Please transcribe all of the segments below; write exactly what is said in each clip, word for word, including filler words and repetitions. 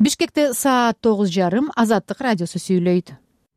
Бишкекте саат тогуз жарым. Азаттык радиосу сүйлөйт.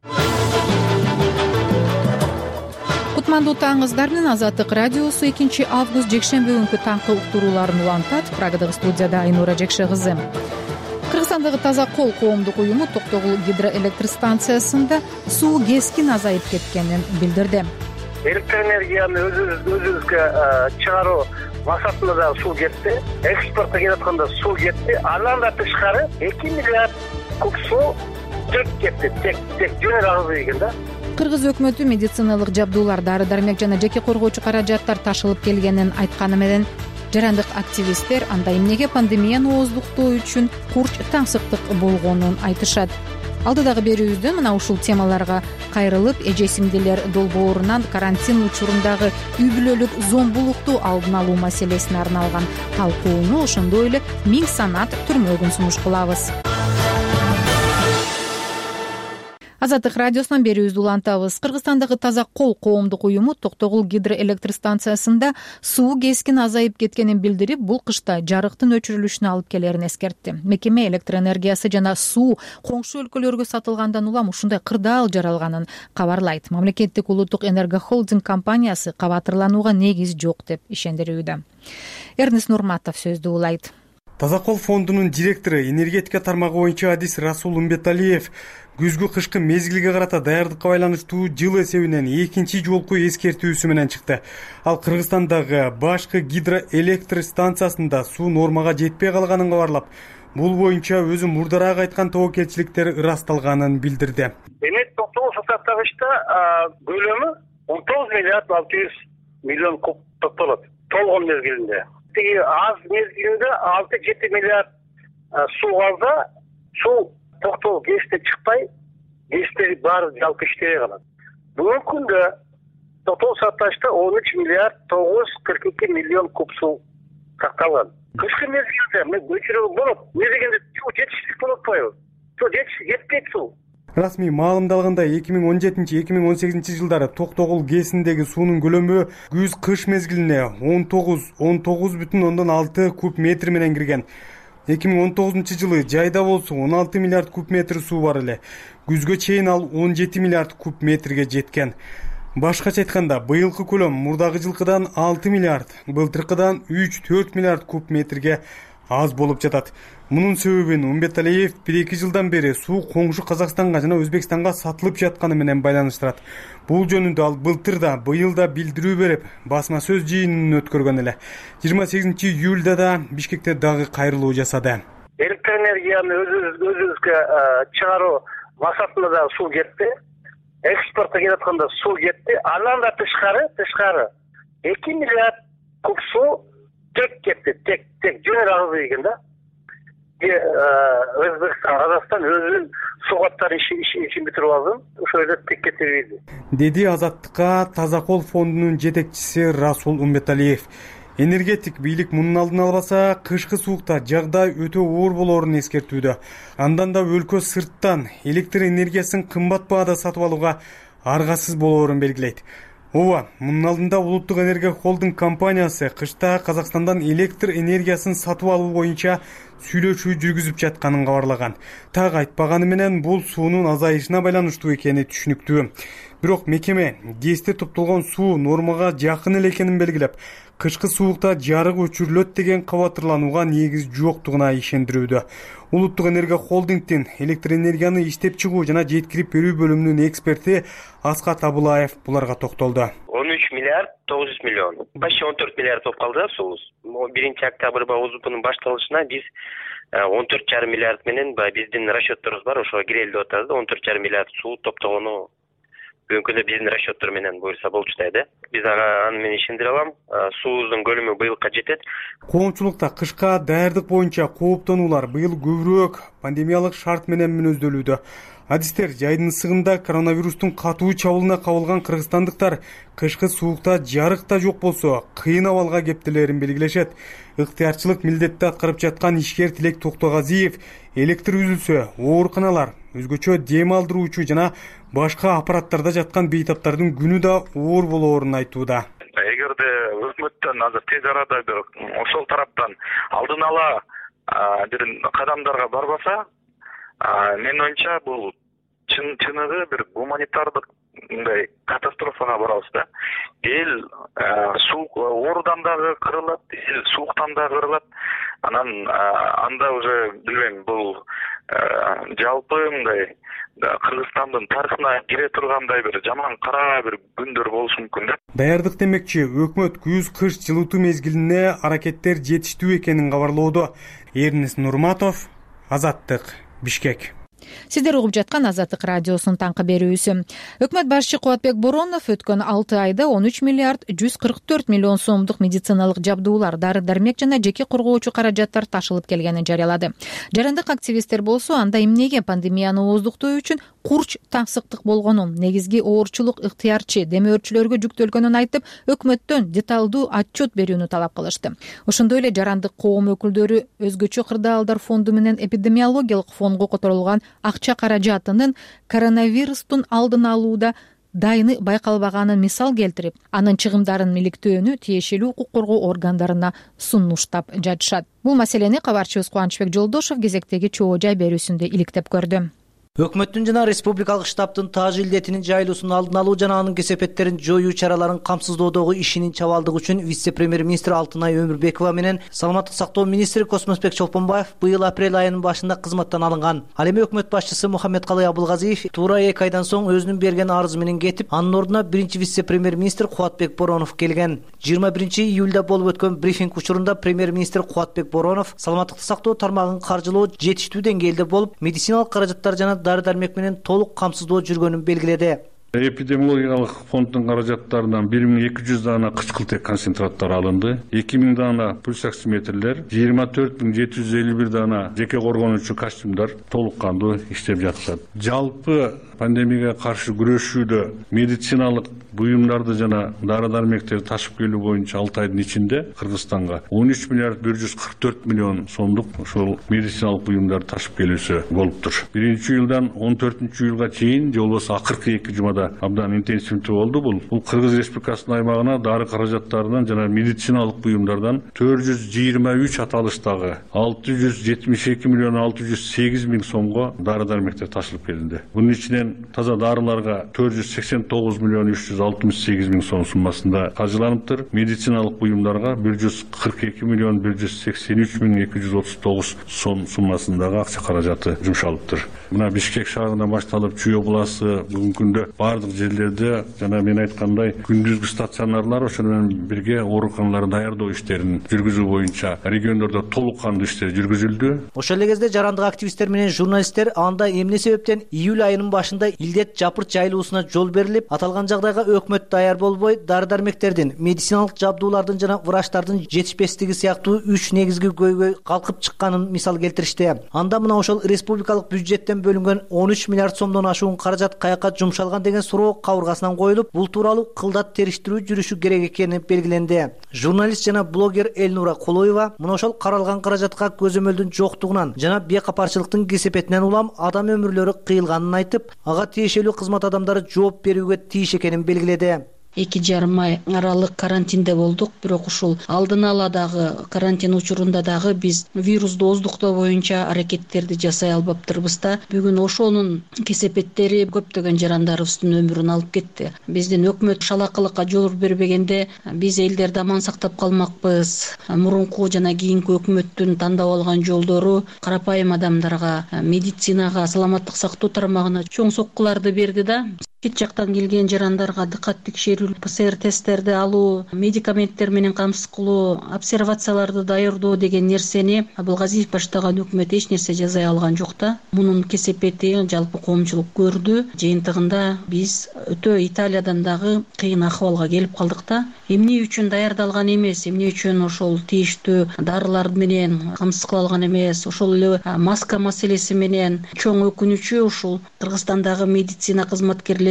Кутмандуу таңыңыздар менен Азаттык радиосу экинчи август жекшемби күнкү таңкы уктурууларын улантат. Прагадагы студияда Айнура Жекше кызы. Кыргызстандагы Таза кол коомдук уюму Токтогул гидроэлектростанциясында суу кескин азайып кеткенин билдирди. Электр энергияны өзүбүзгө чыгаруу максатында да суу кетти. Экспортко келатканда суу кетти. Андан да тышкары эки миллиард куб суу тек кетти. Тек тек жөнөр агызды экен да. Кыргыз өкмөтү медициналык жабдуулар, дары-дармек жана жеке коргоочу каражаттар ташылып келгенин айтканы менен жарандык активисттер анда эмнеге пандемияны ооздуктоо үчүн курч таңсыктык болгонун айтышат. Алдыдагы берүүбүздө мына ушул темаларга кайрылып, эже сиңдилер долбоорунан карантин учурундагы үй бүлөлүк зомбулукту алдын алуу маселесине арналган талкууну, ошондой эле миң санат түрмөгүн сунуш кылабыз. Азаттык радиосунан берүүбүздү улантабыз. Кыргызстандагы Таза кол коомдук уюму Токтогул гидроэлектростанциясында суу кескин азайып кеткенин билдирип, бул кышта жарыктын өчүрүлүшүнө алып келерин эскертти. Мекеме электр энергиясы жана суу коңшу өлкөлөргө сатылгандан улам ушундай кырдаал жаралганын кабарлайт. Мамлекеттик улуттук энергохолдинг компаниясы кабатырланууга негиз жок деп ишендирүүдө. Эрнест Нурматов сөздү улайт. Таза кол фондунун директору, энергетика тармагы боюнча адис Расул Умбеталиев күзгү кышкы мезгилге карата даярдыкка байланыштуу жыл эсебинен экинчи жолку эскертүүсү менен чыкты. Ал Кыргызстандагы башкы гидроэлектр станциясында суу нормага жетпей калганын кабарлап, бул боюнча өзү мурдараак айткан тобокелчиликтер ырасталганын билдирди. Эми Токтогул сатагычта көлөмү он тогуз миллиард алты жүз миллион куб болот. Толгон мезгилинде. Тиги аз мезгилинде алты жети миллиард суу калса, суу Токтогул ГЭСте чыкпай, ГЭСтери баары жалпы иштебей калат. Бүгүнкү күндө Токтогул сатагычта он үч миллиард тогуз жүз кырк эки миллион куб суу сакталган. Кышкы мезгилде өчүрүү болот. Мезгилинде суу жетишсиздик болуп атпайбы? Суу жетпейт суу. Расмий маалымдалгандай эки миң он жетинчи эки миң он сегизинчи жылдары Токтогул ГЭСиндеги суунун көлөмү күз-кыш мезгилине он тогуз он тогуз бүтүн ондон алты куб метр менен кирген. эки миң он тогузунчу жылы жайда болсо он алты миллиард куб метр суу бар эле. Күзгө чейин ал он жети миллиард куб метрге жеткен. Башкача айтканда, быйылкы көлөм мурдагы жылкыдан алты миллиард, былтыркыдан үч төрт миллиард куб метрге аз болуп жатат. Мунун себебин Умбеталиев бир эки жылдан бери суу коңшу Казакстанга жана Өзбекстанга сатылып жатканы менен байланыштырат. Бул жөнүндө ал былтыр да, быйыл да билдирүү берип, басма сөз жыйынын өткөргөн эле. жыйырма сегизинчи июлда да Бишкекте дагы кайрылуу жасады. Электр энергияны өзүбүзгө чыгаруу максатында да суу кетти. Экспортко келатканда суу кетти. Андан да тышкары, тышкары эки миллиард куб суу тек кетти. Тек тек жөнөр агызды экен да. Өзбекстан, Казакстан өзүнүн суу каттарын ишин бүтүрүп алды. Ошол жерде тек кетти. Деди Азаттыкка Таза кол фондунун жетекчиси Расул Умбеталиев. Энергетик бийлик мунун алдын албаса, кышкы суукта жагдай өтө оор болоорун эскертүүдө. Андан да өлкө сырттан электр энергиясын кымбат баада сатып алууга аргасыз болоорун белгилейт. Ооба, мунун алдында улуттук энергия холдинг компаниясы кышта Казакстандан электр энергиясын сатып алуу боюнча сүйлөшүү жүргүзүп жатканын кабарлаган. Так айтпаганы менен бул суунун азайышына байланыштуу экени түшүнүктүү. Бирок мекеме ГЭСте топтолгон суу нормага жакын эле экенин белгилеп, кышкы суукта жарык өчүрүлөт деген кабатырланууга негиз жоктугуна ишендирүүдө. Улуттук энергия холдингдин электр энергияны иштеп чыгуу жана жеткирип берүү бөлүмүнүн эксперти Аскат Абылаев буларга токтолду. он үч миллиард тогуз жүз миллион. Почти он төрт миллиард болуп калды суу. биринчи октябрь ОЗУПнун башталышына биз он төрт жарым миллиард менен биздин расчетторубуз бар, ошого кирели деп атабыз да. он төрт жарым миллиард суу топтогону бүгүнкү күндө биздин расчеттор менен буюрса болчу да. Биз аны менен ишендире алам. Суубуздун көлөмү быйылга жетет. Коомчулукта кышка даярдык боюнча кооптонуулар быйыл көбүрөөк пандемиялык шарт менен мүнөздөлүүдө. Адистер жайдын ысыгында коронавирустун катуу чабуулуна кабылган кыргызстандыктар кышкы суукта жарык да жок болсо кыйын абалга кептелерин белгилешет. Ыктыярчылык милдетти аткарып жаткан ишкер Тилек Токтогазиев электр үзүлсө, ооруканалар, өзгөчө дем алдыруучу жана башка аппараттарда жаткан бейтаптардын күнү да оор болоорун айтууда. Эгерде өкмөттөн азыр тез арада ошол тараптан алдын ала бир кадамдарга барбаса, менин оюмча бул чын чыныгы бир гуманитардык мындай катастрофага барабыз да. Эл суук оорудан дагы кырылат, эл сууктан дагы кырылат. Анан анда уже билбейм, бул жалпы мындай Кыргызстандын тарыхына кире тургандай бир жаман кара бир күндөр болушу мүмкүн да. Даярдык демекчи, өкмөт күз кыш жылытуу мезгилине аракеттер жетиштүү экенин кабарлоодо. Эрнис Нурматов, Азаттык, Бишкек. Сиздер угуп жаткан Азаттык радиосунун таңкы берүүсү. Өкмөт башчы Кубатбек Боронов өткөн алты айда он үч миллиард жүз кырк төрт миллион сомдук медициналык жабдуулар, дары-дармек жана жеке коргоочу каражаттар ташылып келгенин жарыялады. Жарандык активисттер болсо анда эмнеге пандемияны ооздуктоо үчүн курч таңсыктык болгонун, негизги оорчулук ыктыярчы демөөрчүлөргө жүктөлгөнүн айтып, өкмөттөн деталдуу отчет берүүнү талап кылышты. Ошондой эле жарандык коом өкүлдөрү өзгөчө кырдаалдар фонду менен эпидемиологиялык фондго которулган акча каражатынын коронавирустун алдын алууда дайыны байкалбаганын мисал келтирип, анын чыгымдарын миликтөөнү тиешелүү укук коргоо органдарына сунуштап жатышат. Бул маселени кабарчыбыз Кубанычбек Жолдошов кезектеги чоо жай берүүсүндө иликтеп көрдү. Өкмөттүн жана республикалык штабтын таж илдетинин жайылуусун алдын алуу жана анын кесепеттерин жоюу чараларын камсыздоодогу ишинин чабалдыгы үчүн вице-премьер-министр Алтынай Өмүрбекова менен саламаттык сактоо министри Космосбек Чолпонбаев быйыл апрель айынын башында кызматтан алынган. Ал эми өкмөт башчысы Мухаммедкалый Абылгазиев туура эки айдан соң өзүнүн берген арызы менен кетип, анын ордуна биринчи вице-премьер-министр Кубатбек Боронов келген. жыйырма биринчи июлда болуп өткөн брифинг учурунда премьер-министр Кубатбек Боронов саламаттыкты сактоо тармагын каржылоо жетиштүү деңгээлде болуп, медициналык каражаттар жана дары-дармек менен толук камсыздоо жүргөнүн белгиледи. Эпидемиологиялык фонддун каражаттарынан бир миң эки жүз дана кычкылтек концентраттар алынды, эки миң дана пульсоксиметрлер, жыйырма төрт миң жети жүз элүү бир дана жеке коргонуучу костюмдар толук кандуу иштеп жатышат. Жалпы пандемияга каршы күрөшүүдө медициналык буюмдарды жана дары-дармектерди ташып келүү боюнча алты айдын ичинде Кыргызстанга он үч миллиард бир жүз кырк төрт миллион сомдук ошол медициналык буюмдарды ташып келүүсү болуптур. биринчи июлдан он төртүнчү июлга чейин же болбосо акыркы эки жумада абдан интенсивдүү болду. Бул бул Кыргыз Республикасынын аймагына дары каражаттарынан жана медициналык буюмдардан төрт жүз жыйырма үч аталыштагы алты жүз жетимиш эки миллион алты жүз сегиз миң сомго дары-дармектер ташылып келинди. Бунун ичинен таза дарыларга төрт жүз сексен тогуз миллион үч жүз алтымыш сегиз миң сом суммасында каржыланыптыр. Медициналык буюмдарга бир жүз кырк эки миллион бир жүз сексен үч миң эки жүз отуз тогуз сом суммасындагы акча каражаты жумшалыптыр. Мына Бишкек шаарынан башталып Чүй областы бүгүнкү күндө бардык жерлерде жана мен айткандай күндүзгү стационарлар ошону менен бирге ооруканалар даярдоо иштерин жүргүзүү боюнча региондордо толук кандуу иштер жүргүзүлдү. Ошол эле кезде жарандык активисттер менен журналисттер анда эмне себептен июль айынын башында илдет жапырт жайылуусуна жол берилип, аталган жагдайга өкмөт даяр болбой, дары-дармектердин, медициналык жабдуулардын жана врачтардын жетишпестиги сыяктуу үч негизги көйгөй калкып чыкканын мисал келтиришти. Анда мына ошол республикалык бюджеттен бөлүнгөн он үч миллиард сомдон ашуун каражат каяка жумшалган деген суроо кабыргасынан коюлуп, бул тууралуу кылдат териштирүү жүрүшү керек экени белгиленди. Журналист жана блогер Элнура Кулоева мына ошол каралган каражатка көзөмөлдүн жоктугунан жана бейкапарчылыктын кесепетинен улам адам өмүрлөрү кыйылганын айтып, ага тиешелүү кызмат адамдары жооп берүүгө тийиш экенин белгиледи. эки жарым ай аралык карантинде болдук, бирок ушул алдын ала дагы карантин учурунда дагы биз вирусту ооздуктоо боюнча аракеттерди жасай албаптырбыз да. Бүгүн ошонун кесепеттери көптөгөн жарандарыбыздын өмүрүн алып кетти. Биздин өкмөт шалакылыкка жол бербегенде биз элдерди аман сактап калмакпыз. Мурунку жана кийинки өкмөттүн тандап алган жолдору карапайым адамдарга, медицинага, саламаттык сактоо тармагына чоң соккуларды берди да. Чет жактан келген жарандарга дыкат текшерүү, ПЦР тесттерди алуу, медикаменттер менен камсыз кылуу, обсервацияларды даярдоо деген нерсени Абылгазиев баштаган өкмөт эч нерсе жасай алган жок да. Мунун кесепети жалпы коомчулук көрдү. Жыйынтыгында биз өтө Италиядан дагы кыйын акыбалга келип калдык да. Эмне үчүн даярдалган эмес, эмне үчүн ошол тийиштүү дарылар менен камсыз кыла алган эмес, ошол эле маска маселеси менен чоң өкүнүчү ушул Кыргызстандагы медицина кызматкерлери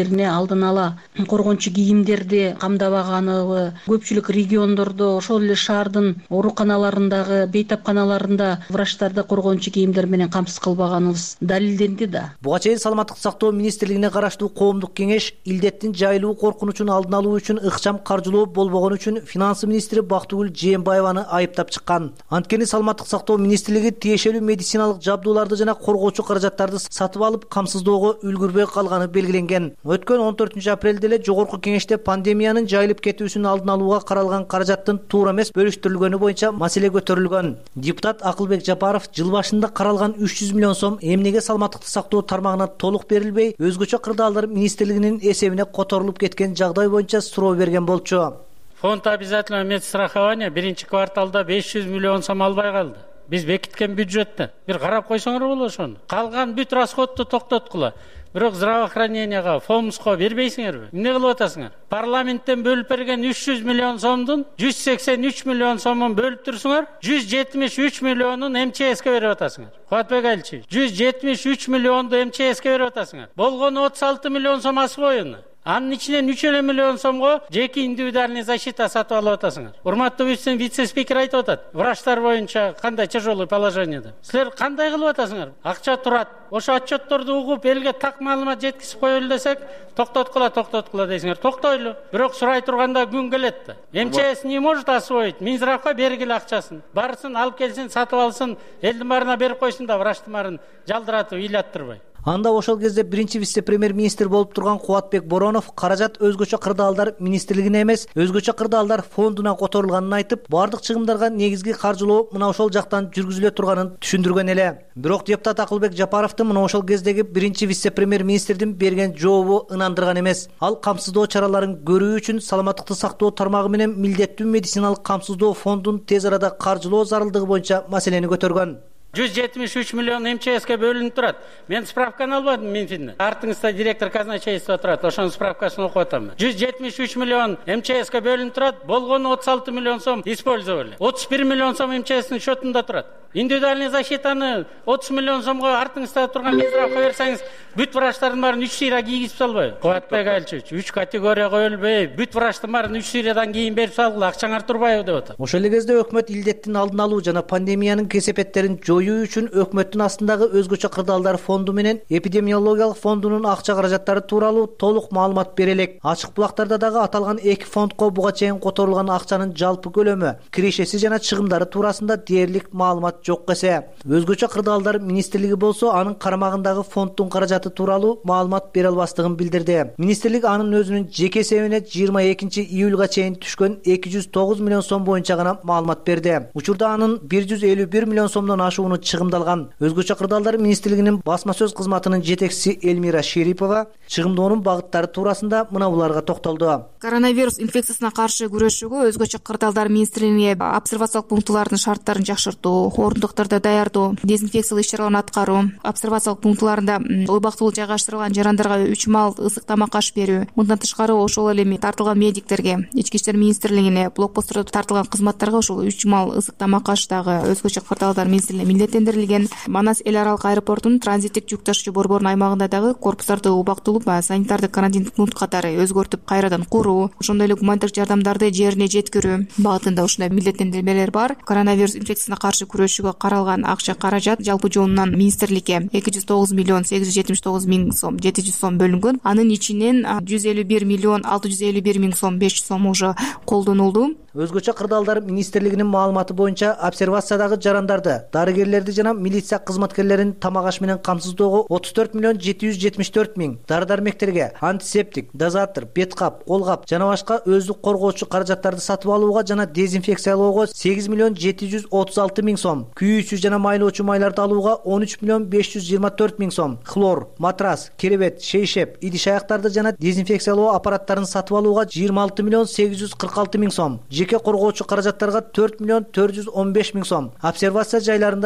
мекемелерине алдын ала коргончу кийимдерди камдабаганыбы, көпчүлүк региондордо ошол эле шаардын ооруканаларындагы, бейтапканаларында врачтарды коргончу кийимдер менен камсыз кылбаганыбыз далилденди да. Буга чейин Саламаттык сактоо министрлигине караштуу коомдук кеңеш илдеттин жайылуу коркунучун алдын алуу үчүн ыкчам каржылоо болбогон үчүн финансы министри Бактыгүл Жээнбаеваны айыптап чыккан. Анткени Саламаттык сактоо министрлиги тиешелүү медициналык жабдууларды жана коргоочу каражаттарды сатып алып камсыздоого үлгүрбөй калганы белгиленген. Өткөн он төртүнчү апрелде эле жогорку кеңеште пандемиянын жайылып кетүүсүн алдын алууга каралган каражаттын туура эмес бөлүштүрүлгөнү боюнча маселе көтөрүлгөн. Депутат Акылбек Жапаров жыл башында каралган үч жүз миллион сом эмнеге саламаттыкты сактоо тармагына толук берилбей, өзгөчө кырдаалдар министрлигинин эсебине которулуп кеткен жагдай боюнча суроо берген болчу. Фонд обязательного медстрахования биринчи кварталда беш жүз миллион сом албай калды. Биз бекиткен бюджетте бир карап койсоңор болот ошону. Калган бүт расходду токтоткула. Бирок здравоохраненияга, фомуско бербейсиңерби? Эмне кылып атасыңар? Парламенттен бөлүп берген үч жүз миллион сомдун жүз сексен үч миллион сомун бөлүп турсуңар, жүз жетимиш үч миллионун эм че эске берип атасыңар. Кубатбек Аличевич, жүз жетимиш үч миллионду эм че эске берип атасыңар. Болгону отуз алты миллион сом асып оюну. Анын ичинен үч миллион сомго жеке индивидуальный защита сатып алып атасыңар. Урматтуу вице-спикер айтып атат, врачтар боюнча кандай тяжелый положениеде. Силер кандай кылып атасыңар? Акча турат. Ошо отчетторду угуп, элге так маалымат жеткизип коелу десек, токтоткула, токтоткула дейсиңер. Токтойлу. Бирок сурай турганда күн келет да. эм че эс не может освоить. Минздравга бергиле акчасын. Барысын алып келсин, сатып алсын, элдин баарына берип койсун да врачтын баарын жалдыратып, ыйлаттырбай. Анда ошол кезде биринчи вице-премьер-министр болуп турган Кубатбек Боронов каражат өзгөчө кырдаалдар министрлигине эмес, өзгөчө кырдаалдар фондуна которулганын айтып, бардык чыгымдарга негизги каржылоо мына ошол жактан жүргүзүлө турганын түшүндүргөн эле. Бирок депутат Акылбек Жапаровдун мына ошол кездеги биринчи вице-премьер-министрдин берген жообу ынандырган эмес. Ал камсыздоо чараларын көрүү үчүн саламаттыкты сактоо тармагы менен милдеттүү медициналык камсыздоо фондун тез арада каржылоо зарылдыгы боюнча маселени көтөргөн. жүз жетимиш үч миллион эм че эске бөлүнүп турат. Мен справканы албадым Минфинден. Артыңызда директор казначейства турат. Ошонун справкасын окуп атам. жүз жетимиш үч миллион эм че эске бөлүнүп турат. Болгону отуз алты миллион сом использовали. отуз бир миллион сом эм че эстин счетунда турат. Индивидуальный защитаны отуз миллион сомго артыңызда турган Минздравга берсеңиз, бүт врачтардын баарын үч сыйра кийгизип салбайбы? Кубатбек Аличевич, үч категория коюлбай, бүт врачтын баарын үч сыйрадан кийин берип салгыла, акчаңар турбайбы деп атат. Ошол эле кезде өкмөт илдеттин алдын алуу жана пандемиянын кесепеттерин жоюу үчүн өкмөттүн астындагы өзгөчө кырдаалдар фонду менен эпидемиологиялык фондунун акча каражаттары тууралуу толук маалымат бере элек. Ачык булактарда дагы аталган эки фондко буга чейин которулган акчанын жалпы көлөмү, кирешеси жана чыгымдары туурасында дээрлик маалымат жок эсе. Өзгөчө кырдаалдар министрлиги болсо анын карамагындагы фонддун каражаты тууралуу маалымат бере албастыгын билдирди. Министрлик анын өзүнүн жеке эсебине жыйырма экинчи июлга чейин түшкөн эки жүз тогуз миллион сом боюнча гана маалымат берди. Учурда анын бир жүз элүү бир миллион сомдон ашууну чыгымдалган. Өзгөчө кырдаалдар министрлигинин басма сөз кызматынын жетекчиси Эльмира Шерипова чыгымдоонун багыттары туурасында мына буларга токтолду. Коронавирус инфекциясына каршы күрөшүүгө өзгөчө кырдаалдар министрлигине обсервациялык пунктулардын шарттарын жакшыртуу, орундуктарды даярдоо, дезинфекциялык иш-чараларды аткаруу, обсервациялык пунктуларында ойбактылуу жайгаштырылган жарандарга үч маал ысык тамак аш берүү. Мындан тышкары ошол эле тартылган медиктерге, ички иштер министрлигине, блокпосттордо тартылган кызматтарга ошол үч маал ысык тамак аш дагы өзгөчө кырдаалдар министрлигине милдеттендирилген. Манас эл аралык аэропортунун транзиттик жүк ташуучу борборунун аймагында дагы корпустарды убактылуу санитардык карантиндик пункт катары өзгөртүп кайрадан куруу, ошондой эле гуманитардык жардамдарды жерине жеткирүү багытында ушундай милдеттендирмелер бар. Коронавирус инфекциясына каршы күрөшүүгө каралган акча каражат жалпы жоонунан министрликке эки жүз тогуз миллион сегиз жүз жетимиш тогуз миң сом жети жүз сом бөлүнгөн. Анын ичинен жүз элүү бир миллион алты жүз элүү бир миң сом беш жүз сом уже колдонулду. Өзгөчө кырдаалдар министрлигинин маалыматы боюнча обсервациядагы жарандарды, дарыгерлерди жана милиция кызматкерлерин тамак аш менен камсыздоого отуз төрт миллион жети жүз жетимиш төрт миң, дары-дармектерге антисептик, дозатор, бет кап, кол кап жана башка өздүк коргоочу каражаттарды сатып алууга жана дезинфекциялоого сегиз миллион жети жүз отуз алты миң сом, күйүүчү жана майлоочу майларды алууга он үч миллион беш жүз жыйырма төрт миң сом, хлор, матрас, керебет, шейшеп, идиш аяктарды жана дезинфекциялоо аппараттарын сатып алууга жыйырма алты миллион сегиз жүз кырк алты миң сом, жеке коргоочу каражаттарга төрт миллион төрт жүз он беш миң сом, обсервация жайларында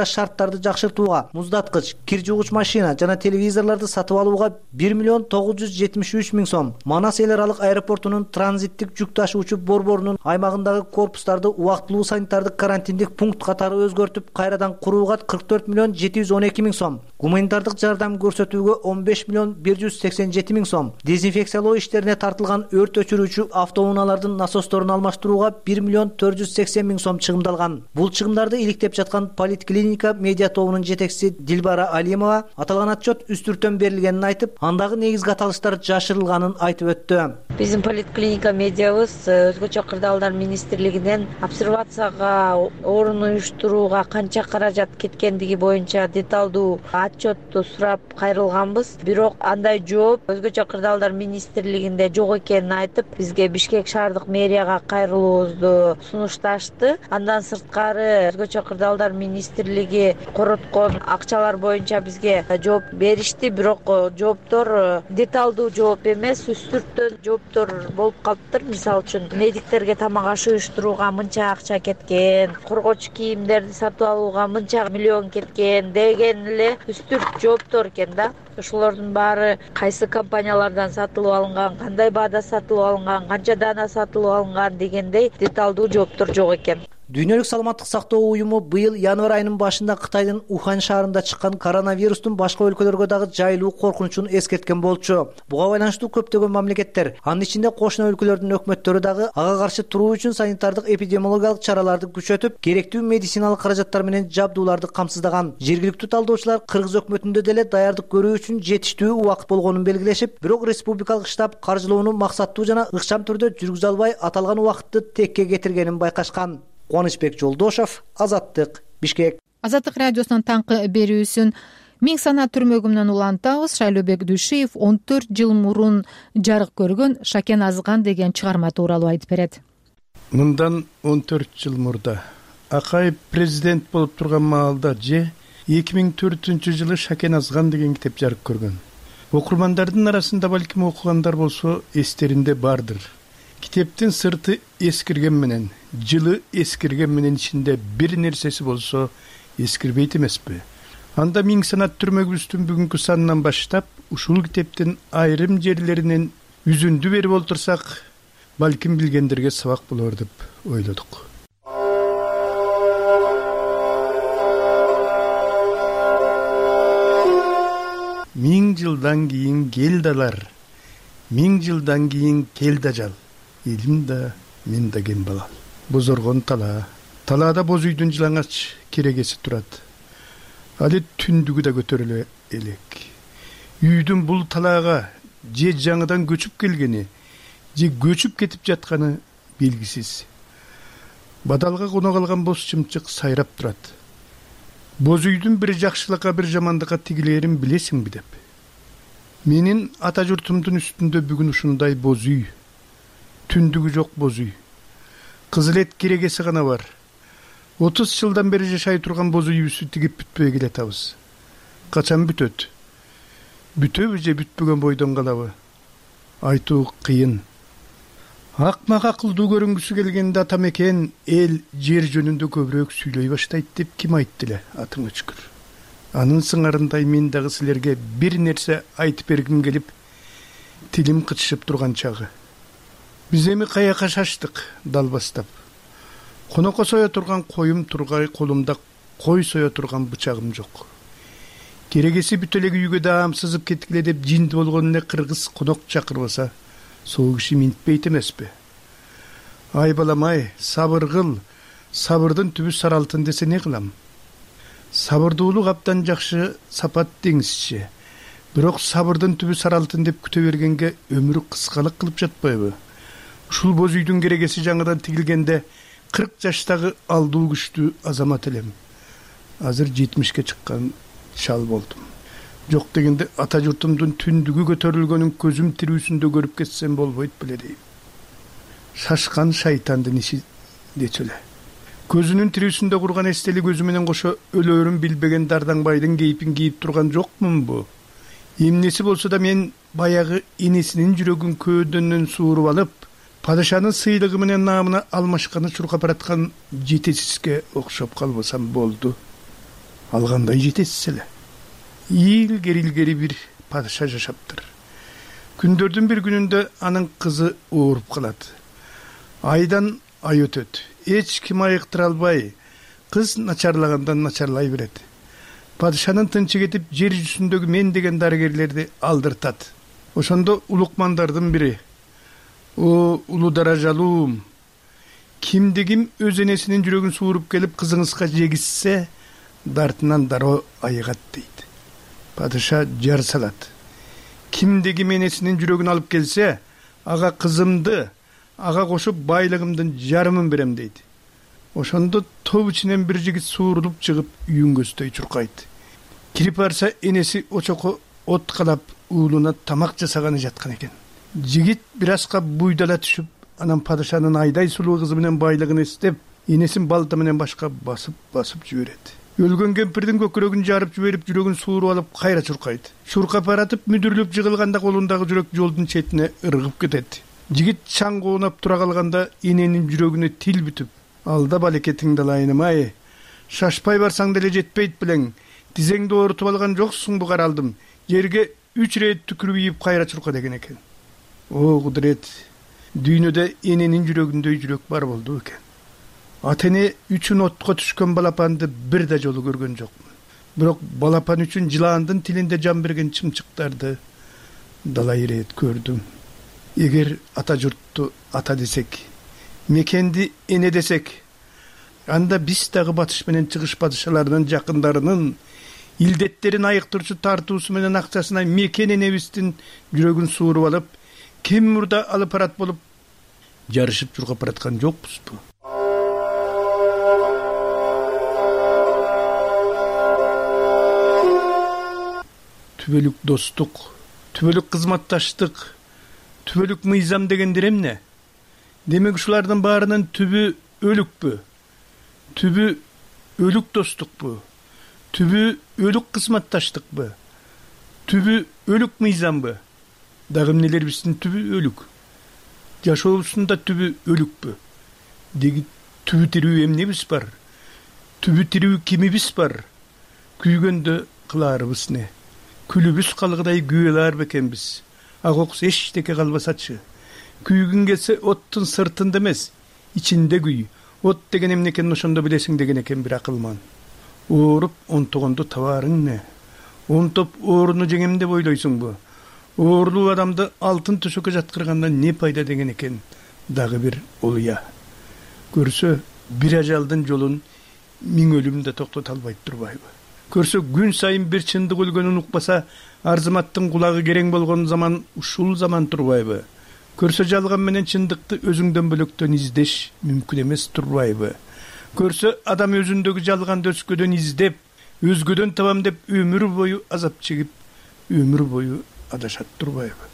шарттарды жакшыртууга муздаткыч, кир жуугуч машина жана телевизорлорду сатып алууга бир миллион тогуз жүз жетимиш үч миң сом, Манас эл аралык аэропортунун транзиттик жүк ташуучу борборунун аймагындагы корпустарды убактылуу санитардык карантиндик пункт катары өзгөртүп кайрадан курууга кырк төрт миллион жети жүз он эки миң сом, гуманитардык жардам көрсөтүүгө он беш миллион бир жүз сексен жети миң сом, дезинфекциялоо иштерине тартылган өрт өчүрүүчү автоунаалардын насосторун алмаштырууга бир миллион төрт жүз сексен миң сом чыгымдалган. Бул чыгымдарды иликтеп жаткан Политклиника медиа тобунун жетекчиси Дилбара Алимова аталган отчет үстүртөн берилгенин айтып, андагы негизги аталыштар жашырылганын айтып өттү. Биздин Политклиника медиабыз өзгөчө кырдаалдар министрлигинен обсервацияга орун уюштурууга канча каражат кеткендиги боюнча деталдуу отчетту сурап кайрылганбыз. Бирок андай жооп өзгөчө кырдаалдар министрлигинде жок экенин айтып, бизге Бишкек шаардык мэрияга кайрылуубузду сунушташты. Андан сырткары өзгөчө кырдаалдар министрлиги короткон акчалар боюнча бизге жооп беришти, бирок жооптор деталдуу жооп эмес, үстүртөн жооптор болуп калыптыр. Мисалы үчүн медиктерге тамак аш уюштурууга мынча акча кеткен, коргоочу кийимдерди сатып алууга мынча миллион кеткен деген эле үстүрт жооптор экен да. Ошолордун баары кайсы компаниялардан сатылып алынган, кандай баада сатылып алынган, канча даана сатылып алынган дегендей деталдуу жооптор жок экен. Дүйнөлүк саламаттык сактоо уюму быйыл январь айынын башында Кытайдын Ухань шаарында чыккан коронавирустун башка өлкөлөргө дагы жайылуу коркунучун эскерткен болчу. Буга байланыштуу көптөгөн мамлекеттер, анын ичинде кошуна өлкөлөрдүн өкмөттөрү дагы ага каршы туруу үчүн санитардык эпидемиологиялык чараларды күчөтүп, керектүү медициналык каражаттар менен жабдууларды камсыздаган. Жергиликтүү талдоочулар Кыргыз өкмөтүндө деле даярдык көрүү үчүн жетиштүү убакыт болгонун белгилешип, бирок республикалык штаб каржылоону максаттуу жана ыкчам түрдө жүргүзө албай аталган убакытты текке кетиргенин байкашкан. Кубанычбек Жолдошов, Азаттык, Бишкек. Азаттык радиосунун таңкы берүүсүн миң санат түрмөгүмнөн улантабыз. Шайлообек Дүйшиев он төрт жыл мурун жарык көргөн Шакен Азган деген чыгарма тууралуу айтып берет. Мындан он төрт жыл мурда Акаев президент болуп турган маалда же эки миң төртүнчү жылы Шакен Азган деген китеп жарык көргөн. Окурмандардын арасында балким окугандар болсо эстеринде бардыр. Китептин сырты эскирген менен, жылы эскирген менен ичинде бир нерсеси болсо эскирбейт эмеспи. Анда миң санат түрмөгүбүздүн бүгүнкү санынан баштап ушул китептин айрым жерлеринен үзүндү берип олтурсак, балким билгендерге сабак болор деп ойлодук. Миң жылдан кийин кел далар, миң жылдан кийин кел да жал. Элим да, мен да кен балал. Бозоргон тала. Талаада боз үйдүн жылаңач керегеси турат. Али түндүгү да көтөрүлө элек. Үйдүн бул талаага же жаңыдан көчүп келгени, же көчүп кетип жатканы белгисиз. Бадалга коно калган боз чымчык сайрап турат. Боз үйдүн бир жакшылыкка, бир жамандыкка тигилерин билесиңби деп. Менин ата журтумдун үстүндө бүгүн ушундай боз үй. Түндүгү жок боз үй. Кызылет керегеси гана бар. отуз жылдан бери жашай турган боз үйүбүздү тигип бүтпөй келатабыз. Качан бүтөт? Бүтөбү же бүтпөгөн бойдон калабы? Айтуу кыйын. Акмак акылдуу көрүнгүсү келгенде атамекен эл жер жөнүндө көбүрөөк сүйлөй баштайт деп ким айтты эле, атыңа шүкүр. Анын сыңарындай мен дагы силерге бир нерсе айтып бергим келип, тилим кычышып турган чагы. Биз эми каяка шаштык дал бастап. Конокко соя турган коюм тургай, колумда кой соя турган бычагым жок. Керегеси бүтөлеги үйгө даам сызып кеткиле деп жинди болгон эле кыргыз конок чакырбаса, сол киши минтпейт эмеспи. Ай балам ай, сабыр кыл, сабырдын түбү саралтын десе не кылам? Сабырдуулук абдан жакшы сапат деңизчи. Бирок сабырдын түбү саралтын деп күтө бергенге өмүрү кыскалык кылып жатпайбы? Ушул боз үйдүн керегеси жаңыдан тигилгенде кырк жаштагы алдуу күчтүү азамат элем. Азыр жетимишке чыккан шал болдум. Жок дегенде ата журтумдун түндүгү көтөрүлгөнүн көзүм тирүүсүндө көрүп кетсем болбойт беле дейм. Шашкан шайтандын иши дечү эле. Көзүнүн тирүүсүндө курган эстели көзү менен кошо өлөөрүн билбеген Дарданбайдын кейпин кийип турган жокмунбу? Эмнеси болсо да мен баягы энесинин жүрөгүн көөдөнөн сууруп алып, падышанын сыйлыгы менен наамына алмашканы чуркап бараткан жетесизге окшоп калбасам болду. алгандай жетесиз эле. Илгери илгери бир падыша жашаптыр. Күндөрдүн бир күнүндө анын кызы ооруп калат. Айдан ай өтөт. Эч ким айыктыра албай, кыз начарлагандан начарлай берет. Падышанын тынчы кетип, жер жүзүндөгү мен деген дарыгерлерди алдыртат. Ошондо улукмандардын бири: "О, улуу даражалуум, кимди ким өз энесинин жүрөгүн сууруп келип кызыңызга жегизсе, дартынан дароо айыгат" дейт. Падыша жар салат. Кимди ким энесинин жүрөгүн алып келсе, ага кызымды, ага кошуп байлыгымдын жарымын берем дейт. Ошондо топ ичинен бир жигит суурулуп чыгып үйүнгөздөй чуркайт. Кирип барса, энеси очоко от калап, уулуна тамак жасаганы жаткан экен. Жигит бир азга буйдала түшүп, анан падышанын айдай сулуу кызы менен байлыгын эстеп, энесин балта менен башка басып-басып жиберет. Өлгөн кемпирдин көкүрөгүн жарып жиберип, жүрөгүн сууруп алып кайра чуркайт. Чуркап баратып, мүдүрлүп жыгылганда колундагы жүрөк жолдун четине ыргып кетет. Жигит чаң коонап тура калганда эненин жүрөгүнө тил бүтүп: "Алда балекетиңди алайыным ай. Шашпай барсаң деле жетпейт билең. Тизеңди оорутуп алган жоксуңбу каралдым. Жерге үч рет түкүрүп ийип кайра чурка" деген экен. О кудурет, дүйнөдө эненин жүрөгүндөй жүрөк бар болду экен. Ата эне үчүн отко түшкөн балапанды бир да жолу көргөн жокмун. Бирок балапан үчүн жылаандын тилинде жан берген чымчыктарды далай ирет көрдүм. Эгер ата журтту ата десек, мекенди эне десек, анда биз дагы батыш менен чыгыш падышаларынын жакындарынын илдеттерин айыктырчу тартуусу менен акчасына мекен энебиздин жүрөгүн сууруп алып, ким мурда алып барат болуп жарышып чуркап бараткан жокпузбу? Түбөлүк достук, түбөлүк кызматташтык, түбөлүк мыйзам дегендер эмне? Демек ушулардын баарынын түбү өлүкпү? Түбү өлүк достукпу? Түбү өлүк кызматташтыкпы? Түбү өлүк мыйзамбы? Дагы эмнелерибиздин түбү өлүк? Жашообуздун да түбү өлүкпү? Деги түбү тирүү эмнебиз бар? Түбү тирүү кимибиз бар? Күйгөндө кылаарыбыз не? Күлүбүз калгыдай күйө алар бекенбиз? Ага окус эчтеке калбасачы. Күйгүн келсе оттун сыртында эмес, ичинде күй. От деген эмне экенин ошондо билесиң деген экен бир акылман. Ооруп онтогонду табарың не? Онтоп ооруну жеңем деп ойлойсуңбу? Оорулуу адамды алтын төшөккө жаткыргандан не пайда деген экен дагы бир олуя. Көрсө бир ажалдын жолун миң өлүм да токтото албайт турбайбы? Көрсө күн сайын бир чындык өлгөнүн укпаса, арзыматтын кулагы керең болгон заман ушул заман турбайбы? Көрсө жалган менен чындыкты өзүңдөн бөлөктөн издеш мүмкүн эмес турбайбы? Көрсө адам өзүндөгү жалганды өзгөдөн издеп, өзгөдөн табам деп өмүр бою азап чегип, өмүр бою адашат турбайбы?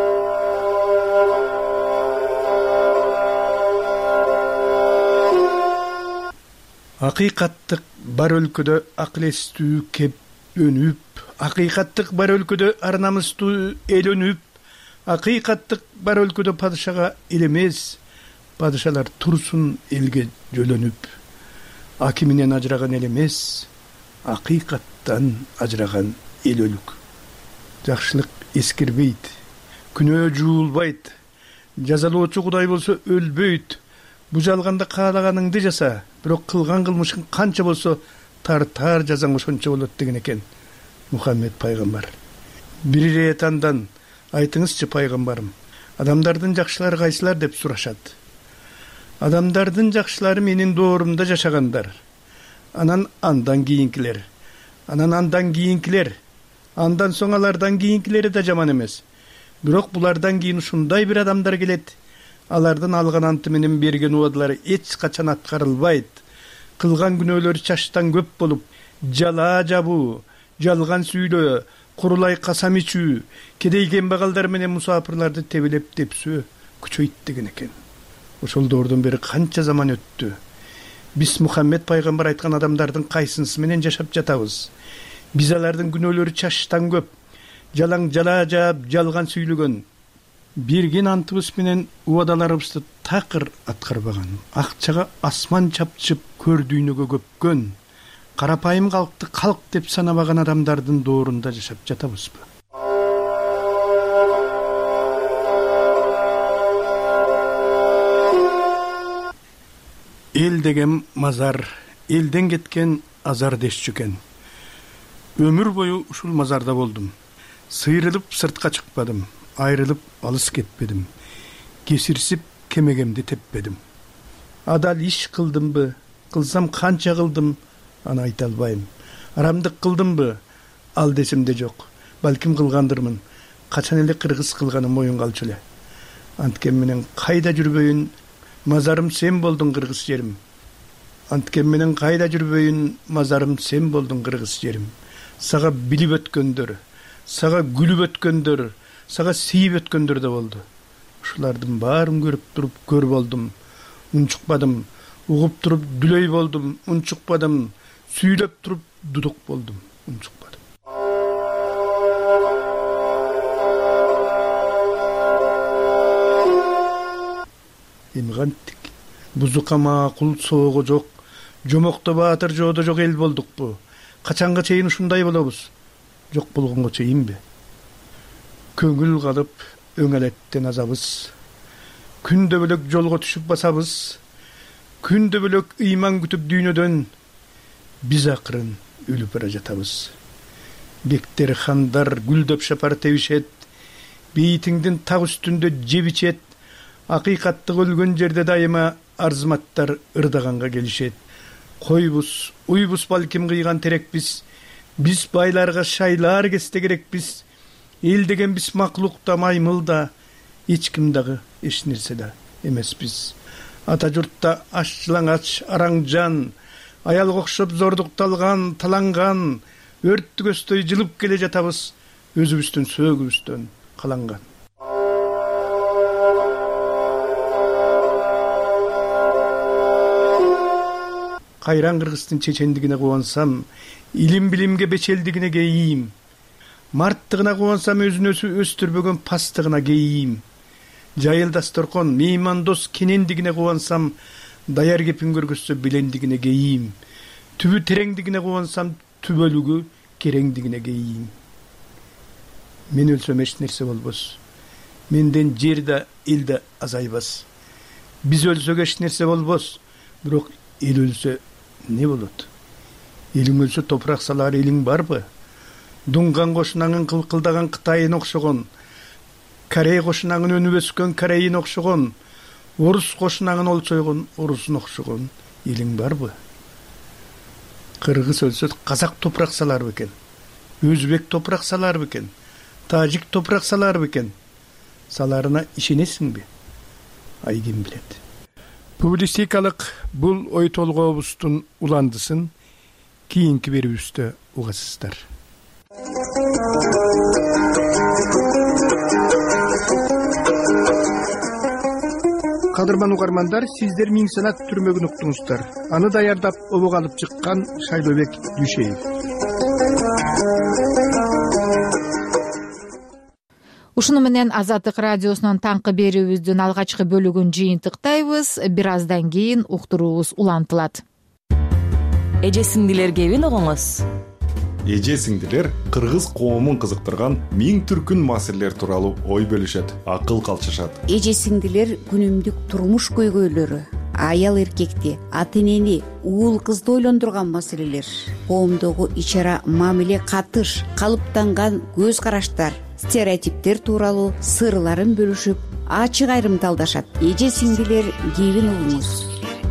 Акыйкаттык бар өлкөдө акыл эстүү кеп өнүп, акыйкаттык бар өлкөдө ар намыстуу эл өнүп, акыйкаттык бар өлкөдө падышага эл эмес, падышалар турсун элге жөлөнүп. Аки менен ажыраган эл эмес, акыйкаттан ажыраган эл өлүк. Жакшылык эскербейт, күнөө жуулбайт, жазалоочу Кудай болсо өлбөйт. Бу жалганда каалаганыңды жаса, бирок кылган кылмышың канча болсо тартар жазаң ошончо болот деген экен Мухаммед пайгамбар. Бир ирет андан: "Айтыңызчы пайгамбарым, адамдардын жакшылары кайсылар?" деп сурашат. Адамдардын жакшылары менин доорумда жашагандар. Анан андан кийинкилер. Анан андан кийинкилер. Андан соң алардан кийинкилери да жаман эмес. Бирок булардан кийин ушундай бир адамдар келет. Алардын алган анты менен берген уадалары эч качан аткарылбайт. Кылган күнөөлөрү чачтан көп болуп, жала жабуу, жалган сүйлөө, курулай касам ичүү, кедей кембагалдар менен мусапырларды тебелеп тепсөө күчөйт деген экен. Ошол доордон бери канча заман өттү. Биз Мухаммед пайгамбар айткан адамдардын кайсынысы менен жашап жатабыз? Биз алардын күнөөлөрү чачтан көп, жалаң жала жаап, жалган сүйлөгөн, берген антыбыз менен уадаларыбызды такыр аткарбаган, акчага асман чапчып көр дүйнөгө көпкөн, карапайым калкты калк деп санабаган адамдардын доорунда жашап жатабызбы? Эл деген мазар, элден кеткен азар дешчү экен. Өмүр бою ушул мазарда болдум. Сыйрылып сыртка чыкпадым, айрылып алыс кетпедим. Кесирсип кемегемди теппедим. Адал иш кылдымбы, кылсам канча кылдым, аны айта албайм. Арамдык кылдымбы, ал десемде жок. Балким кылгандырмын, качан эле кыргыз кылганым моюн калчу эле. Анткен менен кайда жүрбөйүн, мазарым сен болдуң кыргыз жерим. Анткен менен кайда жүрбөйүн, мазарым сен болдуң кыргыз жерим. Сага билип өткөндөр, сага күлүп өткөндөр, сага сийип өткөндөр да болду. Ушулардын баарын көрүп туруп көр болдум. Унчукпадым, угуп туруп дүлөй болдум, унчукпадым, сүйлөп туруп дудук болдум, унчукпадым. Эми кантип? Бузукка макул соого жок, жомокто баатыр жоодо жок эл болдукпу? Качанга чейин ушундай болобуз? Жок болгонго чейинби? Көңүл калып, өңөлеттен азабыз. Күндө бөлөк жолго түшүп басабыз. Күндө бөлөк ыйман күтүп дүйнөдөн биз акырын өлүп бара жатабыз. Бектер хандар гүлдөп шапар тебишет. Бейитиңдин так үстүндө жебичет. Акыйкаттык өлгөн жерде дайыма арзыматтар ырдаганга келишет. Койбуз, уйбуз балким кыйган терекпиз. Биз байларга шайлар кесте керекпиз. Эл деген биз маклукта, маймылда, эч ким дагы эч нерсе да эмеспиз. Ата журтта аш жылаңач араң жан, аялга окшоп зордукталган, таланган, өрттү көздөй жылып келе жатабыз, өзүбүздүн сөөгүбүздөн каланган. Кайран кыргыздын чечендигине кубансам, илим билимге бечелдигине кейийим. Марттыгына кубансам, өзүн өзү өстүрбөгөн пастыгына кейийим. Жайыл дасторкон, меймандос кенендигине кубансам, даяр кепин көргөзсө билендигине кейийим. Түбү тереңдигине кубансам, түбөлүгү кереңдигине кейийим. Мен өлсөм эч нерсе болбос. Менден жер да, эл да азайбас. Биз өлсөк эч нерсе болбос. Бирок эл өлсө не болот? Элиң өлсө топурак салар элиң барбы? Дунган кошунаңын кылкылдаган Кытайын окшогон, Корей кошунаңын өнүп өскөн Корейин окшогон, орус кошунаңын олчойгон орусун окшогон элиң барбы? Кыргыз өлсө казак топурак салар бекен, өзбек топурак салар бекен, тажик топурак салар бекен. Саларына ишенесиңби? Ай ким билет. Публистикалык бул ой толгообуздун уландысын кийинки берүүбүздө угасыздар. Кадырман угармандар, сиздер Миң Санат түрмөгүн уктуңуздар. Аны даярдап обого алып чыккан Шайлообек Дүйшеев. Ушуну менен Азаттык радиосунун таңкы берүүбүздүн алгачкы бөлүгүн жыйынтыктайбыз. Бир аздан кийин уктуруубуз улантылат. Эже сиңдилер кебин угуңуз. Эже сиңдилер кыргыз коомун кызыктырган миң түркүн маселелер тууралуу ой бөлүшөт, акыл калчышат. Эже сиңдилер күнүмдүк турмуш көйгөйлөрү, аял эркекти, ата энени, уул кызды ойлондурган маселелер, коомдогу ич-ара мамиле, катыш, калыптанган көз караштар, стереотиптер тууралуу сырларын бөлүшүп, ачык айрым талдашат. Эже сиңдилер кебин угуңуз.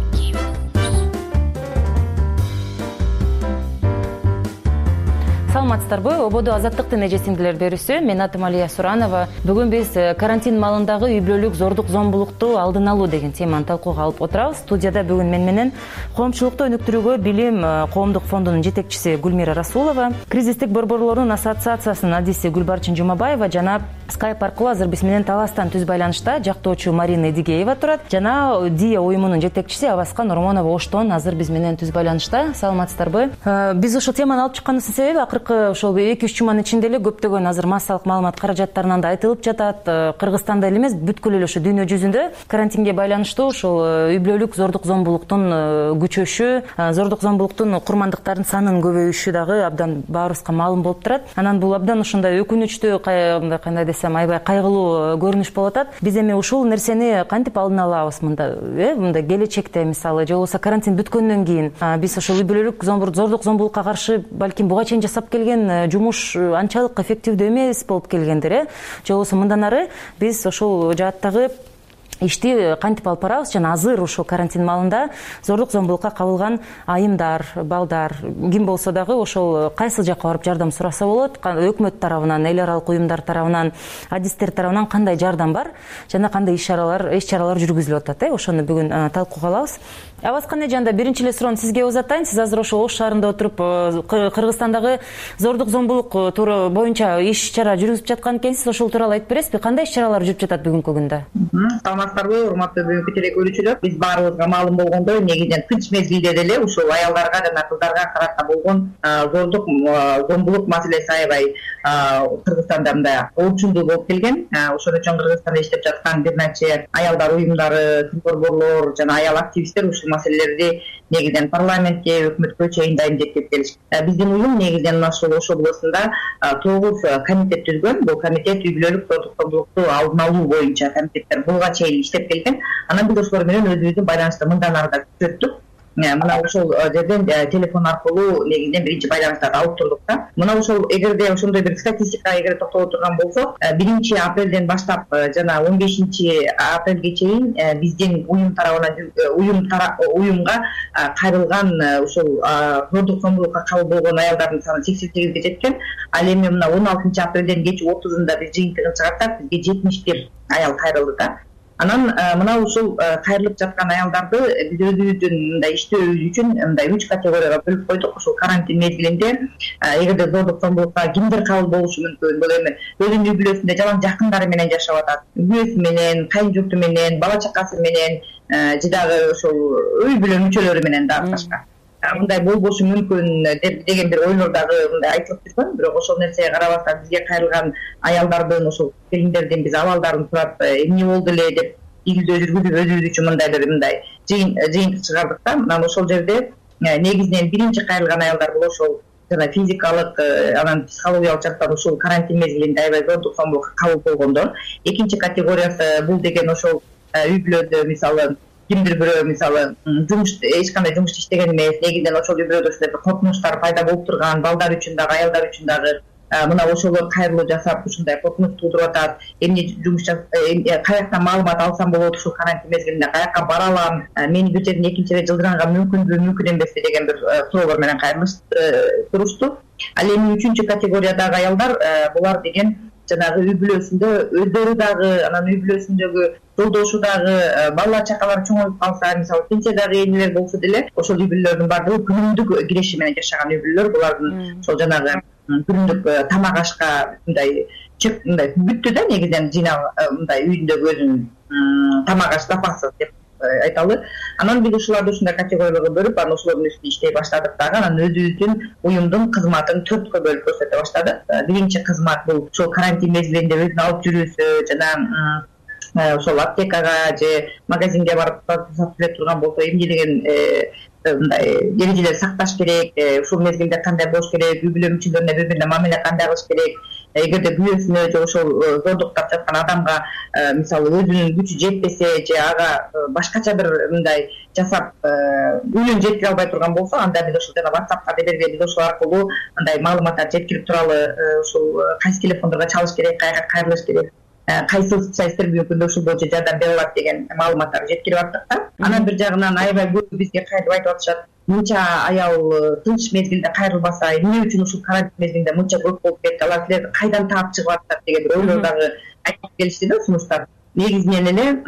Саламатсыздарбы? Ободо Азаттыктын эже сиңдилер берүүсү. Мен атым Алия Суранова. Бүгүн биз карантин маалындагы үй бүлөлүк зордук зомбулукту алдын алуу деген теманы талкууга алып отурабыз. Студияда бүгүн мен менен коомчулукту өнүктүрүүгө билим коомдук фондунун жетекчиси Гүлмира Расулова, кризистик борборлордун ассоциациясынын адиси Гүлбарчын Жумабаева жана скайп аркылуу азыр биз менен Таластан түз байланышта жактоочу Марина Эдигеева турат. Жана Дия уюмунун жетекчиси Абаскан Ормонова Оштон азыр биз менен түз байланышта. Саламатсыздарбы? Биз ушул теманы алып чыкканыбыздын себеби акыркы акыркы ошол эки үч жуманын ичинде эле көптөгөн азыр массалык маалымат каражаттарынан да айтылып жатат. Кыргызстанда эле эмес, бүткүл эле ошо дүйнө жүзүндө карантинге байланыштуу ошол үй бүлөлүк зордук зомбулуктун күчөшү, зордук зомбулуктун курмандыктарынын санынын көбөйүшү дагы абдан баарыбызга маалым болуп турат. Анан бул абдан ошондой өкүнүчтүү, кандай десем, аябай кайгылуу көрүнүш болуп атат. Биз эми ушул нерсени кантип алдын алабыз мында, э, мында келечекте мисалы, же болбосо карантин бүткөндөн кийин биз ошол үй бүлөлүк зордук зомбулукка каршы балким буга чейин жасап келген жумуш анчалык эффективдүү эмес болуп келгендир, э, же болбосо мындан ары биз ошол жааттагы ишти кантип алып барабыз жана азыр ушул карантин маалында зордук зомбулукка кабылган айымдар, балдар ким болсо дагы ошол кайсыл жакка барып жардам сураса болот, өкмөт тарабынан, эл аралык уюмдар тарабынан, адистер тарабынан кандай жардам бар жана кандай иш-чаралар иш чаралар жүргүзүлүп атат, э, ошону бүгүн талкууга алабыз. Абаскан эжанда биринчи эле суроону сизге узатайын. Сиз азыр ошол Ош шаарында отуруп Кыргызстандагы зордук зомбулук тууру боюнча иш-чара жүргүзүп жаткан экенсиз. Ошол тууралуу айтып бересизби? Кандай иш-чаралар жүрүп жатат бүгүнкү күндө? Саламатсыздарбы, урматтуу бүгүнкү телекөрүүчүлөр. Биз баарыбызга маалым болгондой, негизинен тынч мезгилде деле ушул аялдарга жана кыздарга карата болгон зордук зомбулук маселеси аябай Кыргызстанда мындай орчундуу болуп келген. Ошон үчүн Кыргызстанда иштеп жаткан бир нече аялдар уюмдары, борборлор жана аял активисттер ушул маселелерди негизинен парламентке, өкмөткө чейин дайым жеткирип келишти. Биздин уюм негизинен ошол Ош облусунда тогуз комитет түзгөн. Бул комитет үй бүлөлүк зордук зомбулукту алдын алуу боюнча комитеттер буга чейин иштеп келген. Анан биз ошолор менен өзүбүздүн байланышты мындан ары да күчөттүк. Мына ошол жерден телефон аркылуу негизинен биринчи байланыштарды алып турдук да. Мына ошол эгерде ошондой бир статистикага эгер токтоло турган болсок, биринчи апрелден баштап жана он бешинчи апрелге чейин биздин уюм тарабынан уюм уюмга кайрылган ушул зордук зомбулукка кабыл болгон аялдардын саны сексен сегизге жеткен. Ал эми мына он алтынчы апрелден кечээ отузунда биз жыйынтыгын чыгартсак, бизге жетимиш бир аял кайрылды да. Анан мына ушул кайрылып жаткан аялдарды биз өзүбүздүн мындай иштөөбүз үчүн мындай үч категорияга бөлүп койдук. Ушул карантин мезгилинде эгерде зордук зомбулукка кимдер кабыл болушу мүмкүн, бул эми өзүнүн үй бүлөсүндө жалаң жакындары менен жашап атат, күйөөсү менен, кайын журту менен, бала чакасы менен, же дагы ошол үй бүлө мүчөлөрү менен дагы башка мындай болбошу мүмкүн деген бир ойлор дагы мындай айтылып жүргөн. Бирок ошол нерсеге карабастан бизге кайрылган аялдардын ошол келиндердин биз абалдарын сурап, эмне болду эле деп игилдөө жүргүзүп өзүбүз үчүн мындай бир мындай жыйынтык чыгардык да. Мына ошол жерде негизинен биринчи кайрылган аялдар бул ошол жана физикалык, анан психологиялык жактан ушул карантин мезгилинде аябай зордук зомбулукка кабыл болгондор. Экинчи категориясы бул деген ошол үй бүлөдө мисалы кимдир бирөө мисалы жумуш эч кандай жумуш иштеген эмес, негизинен ошол үй бүлөдө ушундай бир коркунучтар пайда болуп турган, балдар үчүн дагы, аялдар үчүн дагы мына ошолор кайрылуу жасап ушундай коркунуч туудуруп атат. Эмне жумуш каяктан маалымат алсам болот ушул карантин мезгилинде, каякка бара алам, мени бир жерден экинчи ирет жылдыранга мүмкүнбү, мүмкүн эмеспи деген бир суроолор менен кайрылыш турушту. Ал эми үчүнчү категориядагы аялдар булар деген жанагы үй бүлөсүндө өздөрү дагы, анан үй бүлөсүндөгү жолдошу дагы, бала чакалары чоңоюп калса, мисалы пенсиядагы энелер болсо деле ошол үй бүлөлөрдүн баардыгы күнүмдүк киреши менен жашаган үй бүлөлөр. Булардын ошол жанагы күнүмдүк тамак ашка мындай чек мындай бүттү да, негизинен жыйнап мындай үйүндөгү өзүнүн тамак аш запасы деп айталы. Анан биз ушуларды ушундай категорияларга бөлүп, анан ошолордун үстүнө иштей баштадык дагы. Анан өзүбүздүн уюмдун кызматын төрткө бөлүп көрсөтө баштадык. Биринчи кызмат бул ошол карантин мезгилинде өзүн алып жүрүүсү, жана ошол аптекага же магазинге барып сатып келе турган болсо эмне деген мындай эрежелер сакташ керек, ушул мезгилде кандай болуш керек, үй бүлө мүчөлөрүнө бири бирине мамиле кандай кылыш керек, эгерде күйөөсүнө же ошол зордуктап жаткан адамга мисалы өзүнүн күчү жетпесе же ага башкача бир мындай жасап үйлөн жеткире албай турган болсо, анда биз ошол жана WhatsAppка бербей биз ошол аркылуу мындай маалыматтар жеткирип туралы, ушул кайсы телефондорго чалыш керек, каяка кайрылыш керек, кайсы специалисттер бүгүнкү күндө ушул боюнча жардам бере алат деген маалыматтарды жеткирип аттык да. Анан бир жагынан аябай көп бизге кайрылып айтып атышат, мынча аял тынч мезгилде кайрылбаса, эмне үчүн ушул карантин мезгилинде мынча көп болуп кетти, алар силерди кайдан таап чыгып атышат деген бир ойлор дагы айтып келишти да, сунуштар. Негизинен эле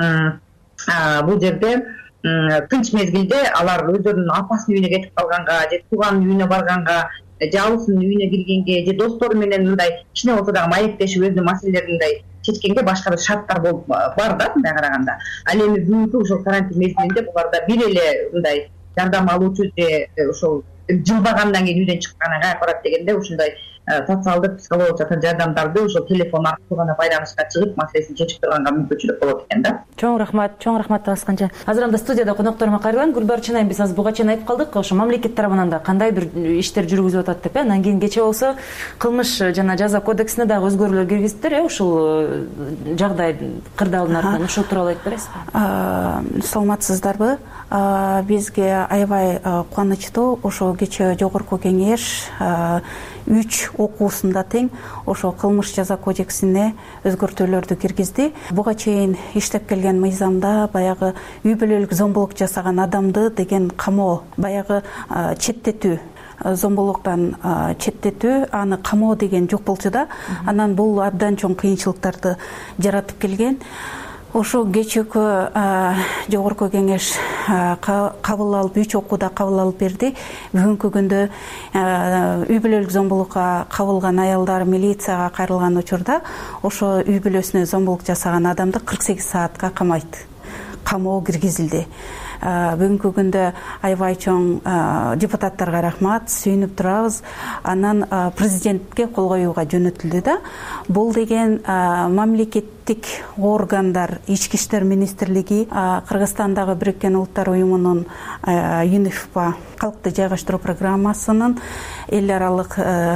бул жерде тынч мезгилде алар өздөрүнүн апасынын үйүнө кетип калганга же тууганын үйүнө барганга же алысынын үйүнө киргенге же достору менен мындай кичине болсо дагы маектешип өзүнүн маселелерин мындай чечкенге башка бир шарттар болуп бар да, мындай караганда. Ал эми бүгүнкү ошол карантин мезгилинде буларда бир эле мындай жардам алуучу же ошол жылбагандан кийин үйдөн чыккандан каяка барат дегенде ушундай социалдык психологиялык жардамдарды ошол телефон аркылуу гана байланышка чыгып маселесин чечип турганга мүмкүнчүлүк болот экен да. Чоң рахмат, чоң рахмат Тасканча. Азыр анда студияда конокторума кайрылам. Гүлбар Чынайым, биз азыр буга чейин айтып калдык, ошо мамлекет тарабынан да кандай бир иштер жүргүзүлүп атат деп, анан кийин кечээ болсо кылмыш жана жаза кодексине дагы өзгөрүүлөр киргиздиптер, э, ушул жагдай кырдаалдын артынан ушул тууралуу айтып бересизби? Саламатсыздарбы? Бизге аябай кубанычтуу ошо кечээ жогорку кеңеш үч окуусунда тең ошо кылмыш жаза кодексине өзгөртүүлөрдү киргизди. Буга чейин иштеп келген мыйзамда баягы үй бүлөлүк зомбулук жасаган адамды деген камоо, баягы четтетүү, зомбулуктан четтетүү, аны камоо деген жок болчу да. Анан бул абдан чоң кыйынчылыктарды жаратып келген. Ошо кечээкү жогорку кеңеш кабыл алып, үч окууда кабыл алып берди. Бүгүнкү күндө үй бүлөлүк зомбулукка кабылган аялдар милицияга кайрылган учурда ошо үй бүлөсүнө зомбулук жасаган адамды кырк сегиз саатка камайт. Камоо киргизилди. Бүгүнкү күндө аябай чоң депутаттарга рахмат, сүйүнүп турабыз. Анан президентке кол коюуга жөнөтүлдү да. Бул деген мамлекеттик органдар, Ички иштер министрлиги, Кыргызстандагы Бириккен Улуттар уюмунун ЮНИФПА калкты жайгаштыруу программасынын, эл аралык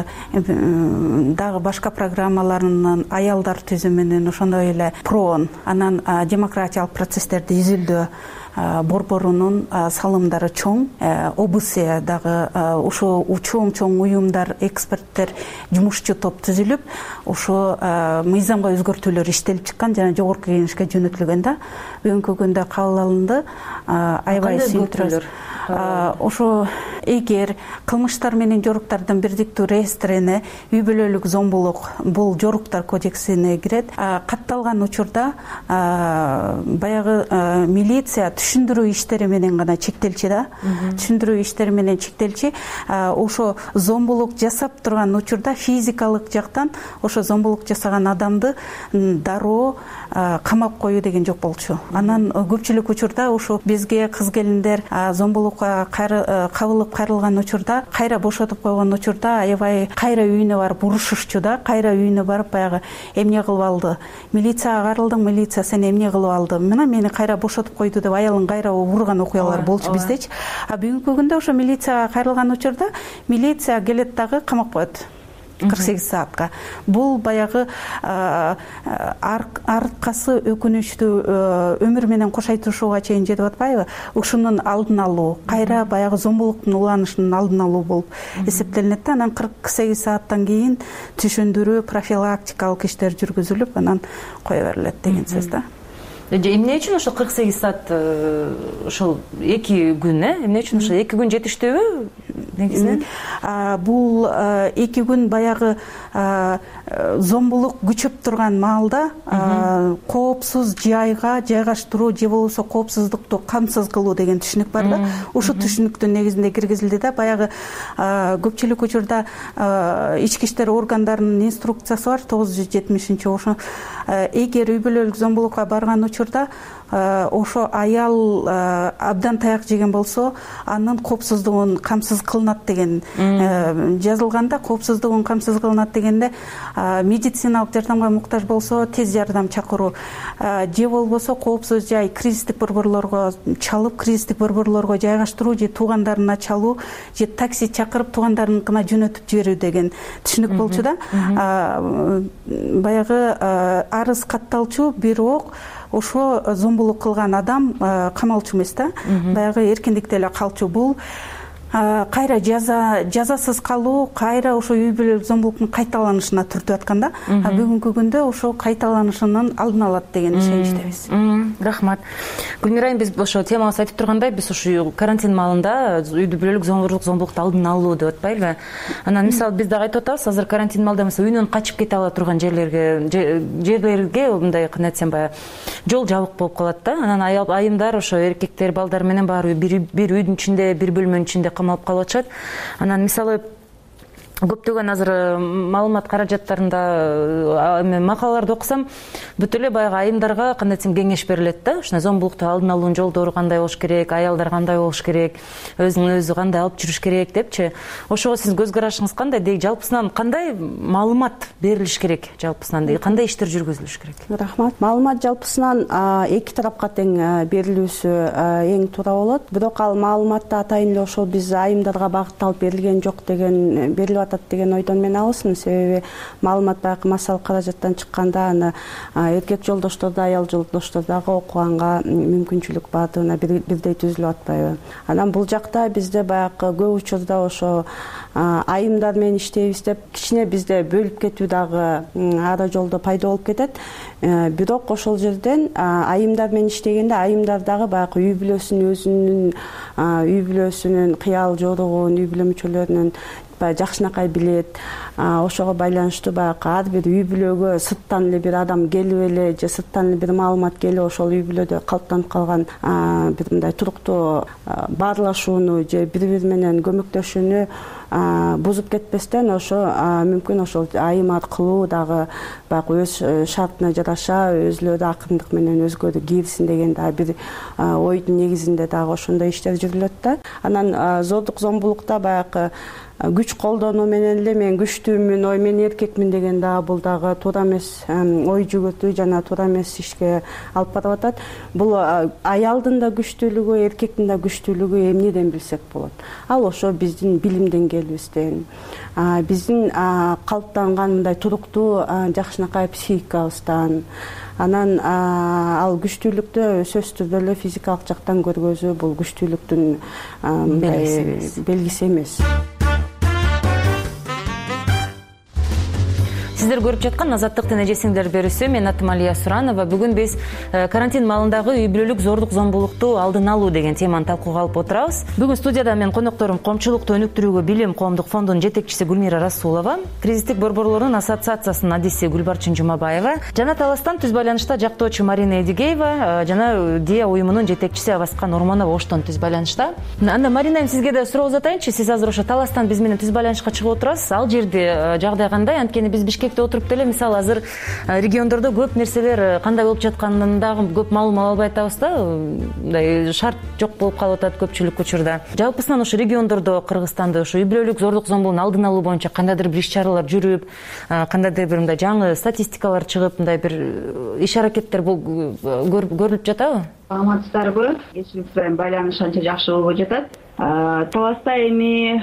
дагы башка программаларынын, аялдар түзүмүнүн, ошондой эле проон, анан демократиялык процесстерди изилдөө борборунун салымдары чоң. ОБСЕ дагы ошо чоң-чоң уюмдар, эксперттер, жумушчу топ түзүлүп, ошо мыйзамга өзгөртүүлөр иштелип чыккан жана жогорку кеңешке жөнөтүлгөн да. Бүгүнкү күндө кабыл алынды. Аябай сүйүндүрөбүз. Ошо эгер кылмыштар менен жоруктардын бирдиктүү реестрине үй бүлөлүк зомбулук бул жоруктар кодексине кирет, катталган учурда баягы милиция түшүндүрүү иштери менен гана чектелчү да. Түшүндүрүү иштери менен чектелчү. Ошо зомбулук жасап турган учурда физикалык жактан ошо зомбулук жасаган адамды дароо камап коюу деген жок болчу. Анан көпчүлүк учурда ошо бизге кыз келиндер зомбулукка кабылып кайрылган учурда, кайра бошотуп койгон учурда аябай кайра үйүнө барып урушушчу да, кайра үйүнө барып баягы эмне кылып алды? Милицияга кайрылдың, милиция сени эмне кылып алды? Мына мени кайра бошотуп койду деп аялын кайра урган окуялар болчу биздечи. А бүгүнкү күндө ошо милицияга кайрылган учурда милиция келет дагы камап коет. кырк сегиз саатка. Бул баягы арткасы өкүнүчтүү өмүр менен кош айтышууга чейин жетип атпайбы? Ушунун алдын алуу, кайра баягы зомбулуктун уланышынын алдын алуу болуп эсептелинет да. Анан кырк сегиз сааттан кийин түшүндүрүү, профилактикалык иштер жүргүзүлүп, анан кое берилет деген сөз да. Эмне үчүн ошо кырк сегиз саат ошол эки күн, э? Эмне үчүн ошо эки күн жетиштүүбү? Негизинен бул эки күн баягы зомбулук күчөп турган маалда коопсуз жайга жайгаштыруу же болбосо коопсуздукту камсыз кылуу деген түшүнүк бар да. Ушул түшүнүктүн негизинде киргизилди да. Баягы көпчүлүк учурда ички иштер органдарынын инструкциясы бар, тогуз жүз жетимишинчи. Ошо эгер үй бүлөлүк зомбулукка барган учурда ошо аял абдан таяк жеген болсо, анын коопсуздугун камсыз кылынат деген жазылганда, коопсуздугун камсыз кылынат дегенде медициналык жардамга муктаж болсо тез жардам чакыруу, же болбосо коопсуз жай кризистик борборлорго чалып, кризистик борборлорго жайгаштыруу, же туугандарына чалуу, же такси чакырып туугандарыныкына жөнөтүп жиберүү деген түшүнүк болчу да. Баягы арыз катталчу, бирок ошо зомбулук кылган адам камалчу эмес да. Баягы эркиндикте эле калчу. Бул кайра жаза жазасыз калуу, кайра ошо үй бүлөлүк зомбулуктун кайталанышына түртүп аткан да. Бүгүнкү күндө ошо кайталанышынын алдын алат деген ишеничтебиз. Рахмат. Гүлмирайым, биз ошо темабыз айтып тургандай, биз ошо карантин маалында үй бүлөлүк зомбулукту алдын алуу деп атпайлыбы? Анан мисалы биз дагы айтып атабыз, азыр карантин маалда мисалы үйүнөн качып кете ала турган жерлерге жерлерге мындай кандай айтсам баягы жол жабык болуп калат да. Анан айымдар, ошо эркектер, балдар менен баары бир үйдүн ичинде, бир бөлмөнүн ичинде камалып калып атышат. Анан мисалы көптөгөн азыр маалымат каражаттарында макалаларды окусам бүт эле баягы айымдарга кандай десем кеңеш берилет да, ушундай зомбулукту алдын алуунун жолдору кандай болуш керек, аялдар кандай болуш керек, өзүнүн өзү кандай алып жүрүш керек депчи. Ошого сиздин көз карашыңыз кандай? Деги жалпысынан кандай маалымат берилиш керек, жалпысынан деги кандай иштер жүргүзүлүш керек? Рахмат. Маалымат жалпысынан эки тарапка тең берилүүсү эң туура болот. Бирок ал маалыматты атайын эле ошол биз айымдарга багытталып берилген жок деген берилип атат деген ойдон мен алысмын. Себеби маалымат баягы массалык каражаттан чыкканда аны эркек жолдошторду, аял жолдоштордогу окуганга мүмкүнчүлүк баардыгына бирдей түзүлүп атпайбы? Анан бул жакта бизде баягы көп учурда ошо айымдар менен иштейбиз деп кичине бизде бөлүп кетүү дагы ара жолдо пайда болуп кетет. Бирок ошол жерден айымдар менен иштегенде айымдар дагы баягы үй бүлөсүн өзүнүн үй бүлөсүнүн кыял жоругун, үй бүлө мүчөлөрүнүн жакшынакай билет. Ошого байланыштуу баягы ар бир үй бүлөгө сырттан эле бир адам келип эле же сырттан эле бир маалымат келип ошол үй бүлөдө калыптанып калган бир мындай туруктуу баарлашууну же бири бири менен көмөктөшүүнү бузуп кетпестен ошо мүмкүн ошол айым аркылуу дагы баягы өз шартына жараша өзүлөрү акырындык менен өзгөрү кирсин деген дагы бир ойдун негизинде дагы ошондой иштер жүрүлөт да. Анан зордук зомбулукта баягы күч колдонуу менен эле мен күчтүүмүн, ой мен эркекмин деген дагы бул дагы туура эмес ой жүгүртүү жана туура эмес ишке алып барып атат. Бул аялдын да күчтүүлүгү, эркектин да күчтүүлүгү эмнеден билсек болот? Ал ошо биздин билим деңгээлибизден, биздин калыптанган мындай туруктуу жакшынакай психикабыздан. Анан ал күчтүүлүктү сөзсүз түрдө эле физикалык жактан көргөзүү бул күчтүүлүктүн белгиси эмес. Сиздер көрүп жаткан Азаттыктын эжесиңдер берүүсү. Мен атым Алия Суранова. Бүгүн биз карантин маалындагы үй бүлөлүк зордук зомбулукту алдын алуу деген теманы талкууга алып отурабыз. Бүгүн студияда мен конокторум Коомчулукту өнүктүрүүгө билим коомдук фондунун жетекчиси Гүлмира Расулова, Кризистик борборлордун ассоциациясынын адиси Гүлбарчын Жумабаева, жана Таластан түз байланышта жактоочу Марина Эдигеева жана Дия уюмунун жетекчиси Аваскан Ормонова оштон түз байланышта. Анда Марина, сизге да суроо uzatайынчы. Сиз азыр ошо Таластан биз менен түз байланышка чыгып отурасыз. Ал жерде жагдай кандай? Анткени биз Бишкек отуруп деле мисалы азыр региондордо көп нерселер кандай болуп жатканын дагы көп маалым ала албай атабыз да. Мындай шарт жок болуп калып атат көпчүлүк учурда. Жалпысынан ошо региондордо Кыргызстанда ошо үй бүлөлүк зордук зомбулуктун алдын алуу боюнча кандайдыр бир иш-чаралар жүрүп, кандайдыр бир мындай жаңы статистикалар чыгып, мындай бир иш аракеттер көрүлүп жатабы? Саламатсыздарбы? Кечирип сурайм, байланыш анча жакшы болбой жатат. Таласта эми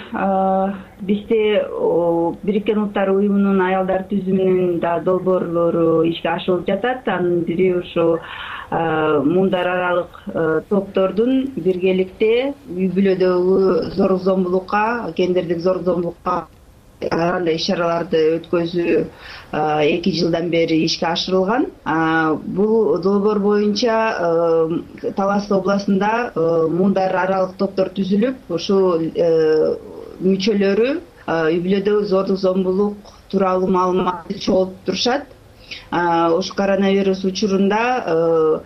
бизде Бириккен Улуттар уюмунун аялдар түзүмүнүн да долбоорлору ишке ашырылып жатат. Анын бири ушу мундар аралык топтордун биргеликте үй бүлөдөгү зордук зомбулукка, гендердик зордук зомбулукка андай иш-чараларды өткөзүү эки жылдан бери ишке ашырылган. Бул долбоор боюнча Талас областында мундар аралык топтор түзүлүп, ушул мүчөлөрү үй бүлөдөгү зордук зомбулук тууралуу маалыматты чогултуп турушат. Ушу коронавирус учурунда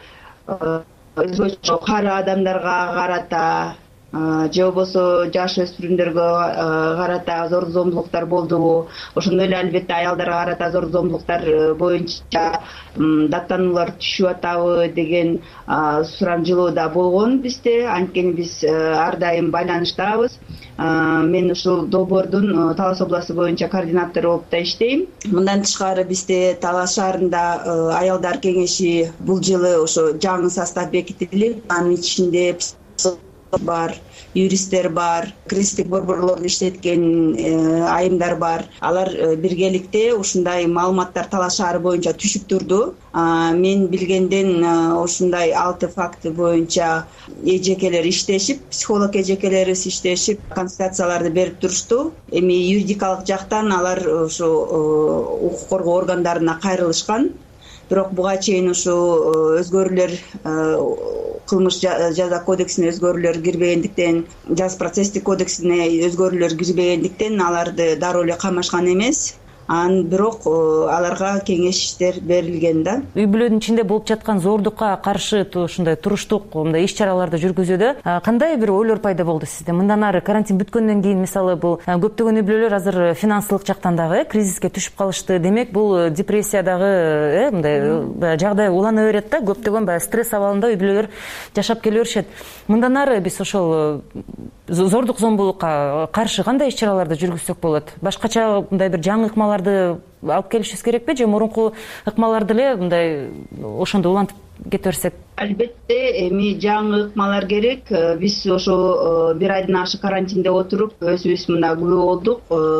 өзгөчө кары адамдарга карата же болбосо жаш өспүрүмдөргө карата зордук зомбулуктар болдубу, ошондой эле албетте аялдарга карата зордук зомбулуктар боюнча даттануулар түшүп атабы деген сурамжылоо да болгон бизде. Анткени биз ар дайым байланыштабыз. Мен ушул долбоордун Талас областы боюнча координатору болуп да иштейм. Мындан тышкары бизде Талас шаарында аялдар кеңеши бул жылы ошо жаңы состав бекитилип, анын ичинде бар, юристтер бар, кризистик борборлорду иштеткен айымдар бар. Алар биргеликте ушундай маалыматтар Талас шаары боюнча түшүп турду. Мен билгенден ушундай алты факты боюнча эжекелер иштешип, психолог эжекелерибиз иштешип, консультацияларды берип турушту. Эми юридикалык жактан алар ушу укук коргоо органдарына кайрылышкан. Бирок буга чейин ушу өзгөрүүлөр, кылмыш жаза кодексине өзгөрүүлөр кирбегендиктен, жаз процесстик кодексине өзгөрүүлөр кирбегендиктен аларды дароо эле камашкан эмес. анан бирок аларга кеңештер берилген да. Үй бүлөнүн ичинде болуп жаткан зордукка каршы ушундай туруштук мындай иш чараларды жүргүзүүдө кандай бир ойлор пайда болду сизде? Мындан ары карантин бүткөндөн кийин мисалы бул көптөгөн үй бүлөлөр азыр финансылык жактан дагы кризиске түшүп калышты. Демек бул депрессиядагы мындай жагдай улана берет да. Көптөгөн баягы стресс абалында үй бүлөлөр жашап келе беришет. Мындан ары биз ошол зордук зомбулукка каршы кандай иш чараларды жүргүзсөк болот? Башкача мындай бир жаңы ыкмаларды алып келишибиз керекпи же мурунку ыкмаларды эле мындай ошондо улантып кете берсек? Албетте эми жаңы ыкмалар керек. Биз ошо бир айдан ашык карантинде отуруп өзүбүз мына күбө болдук.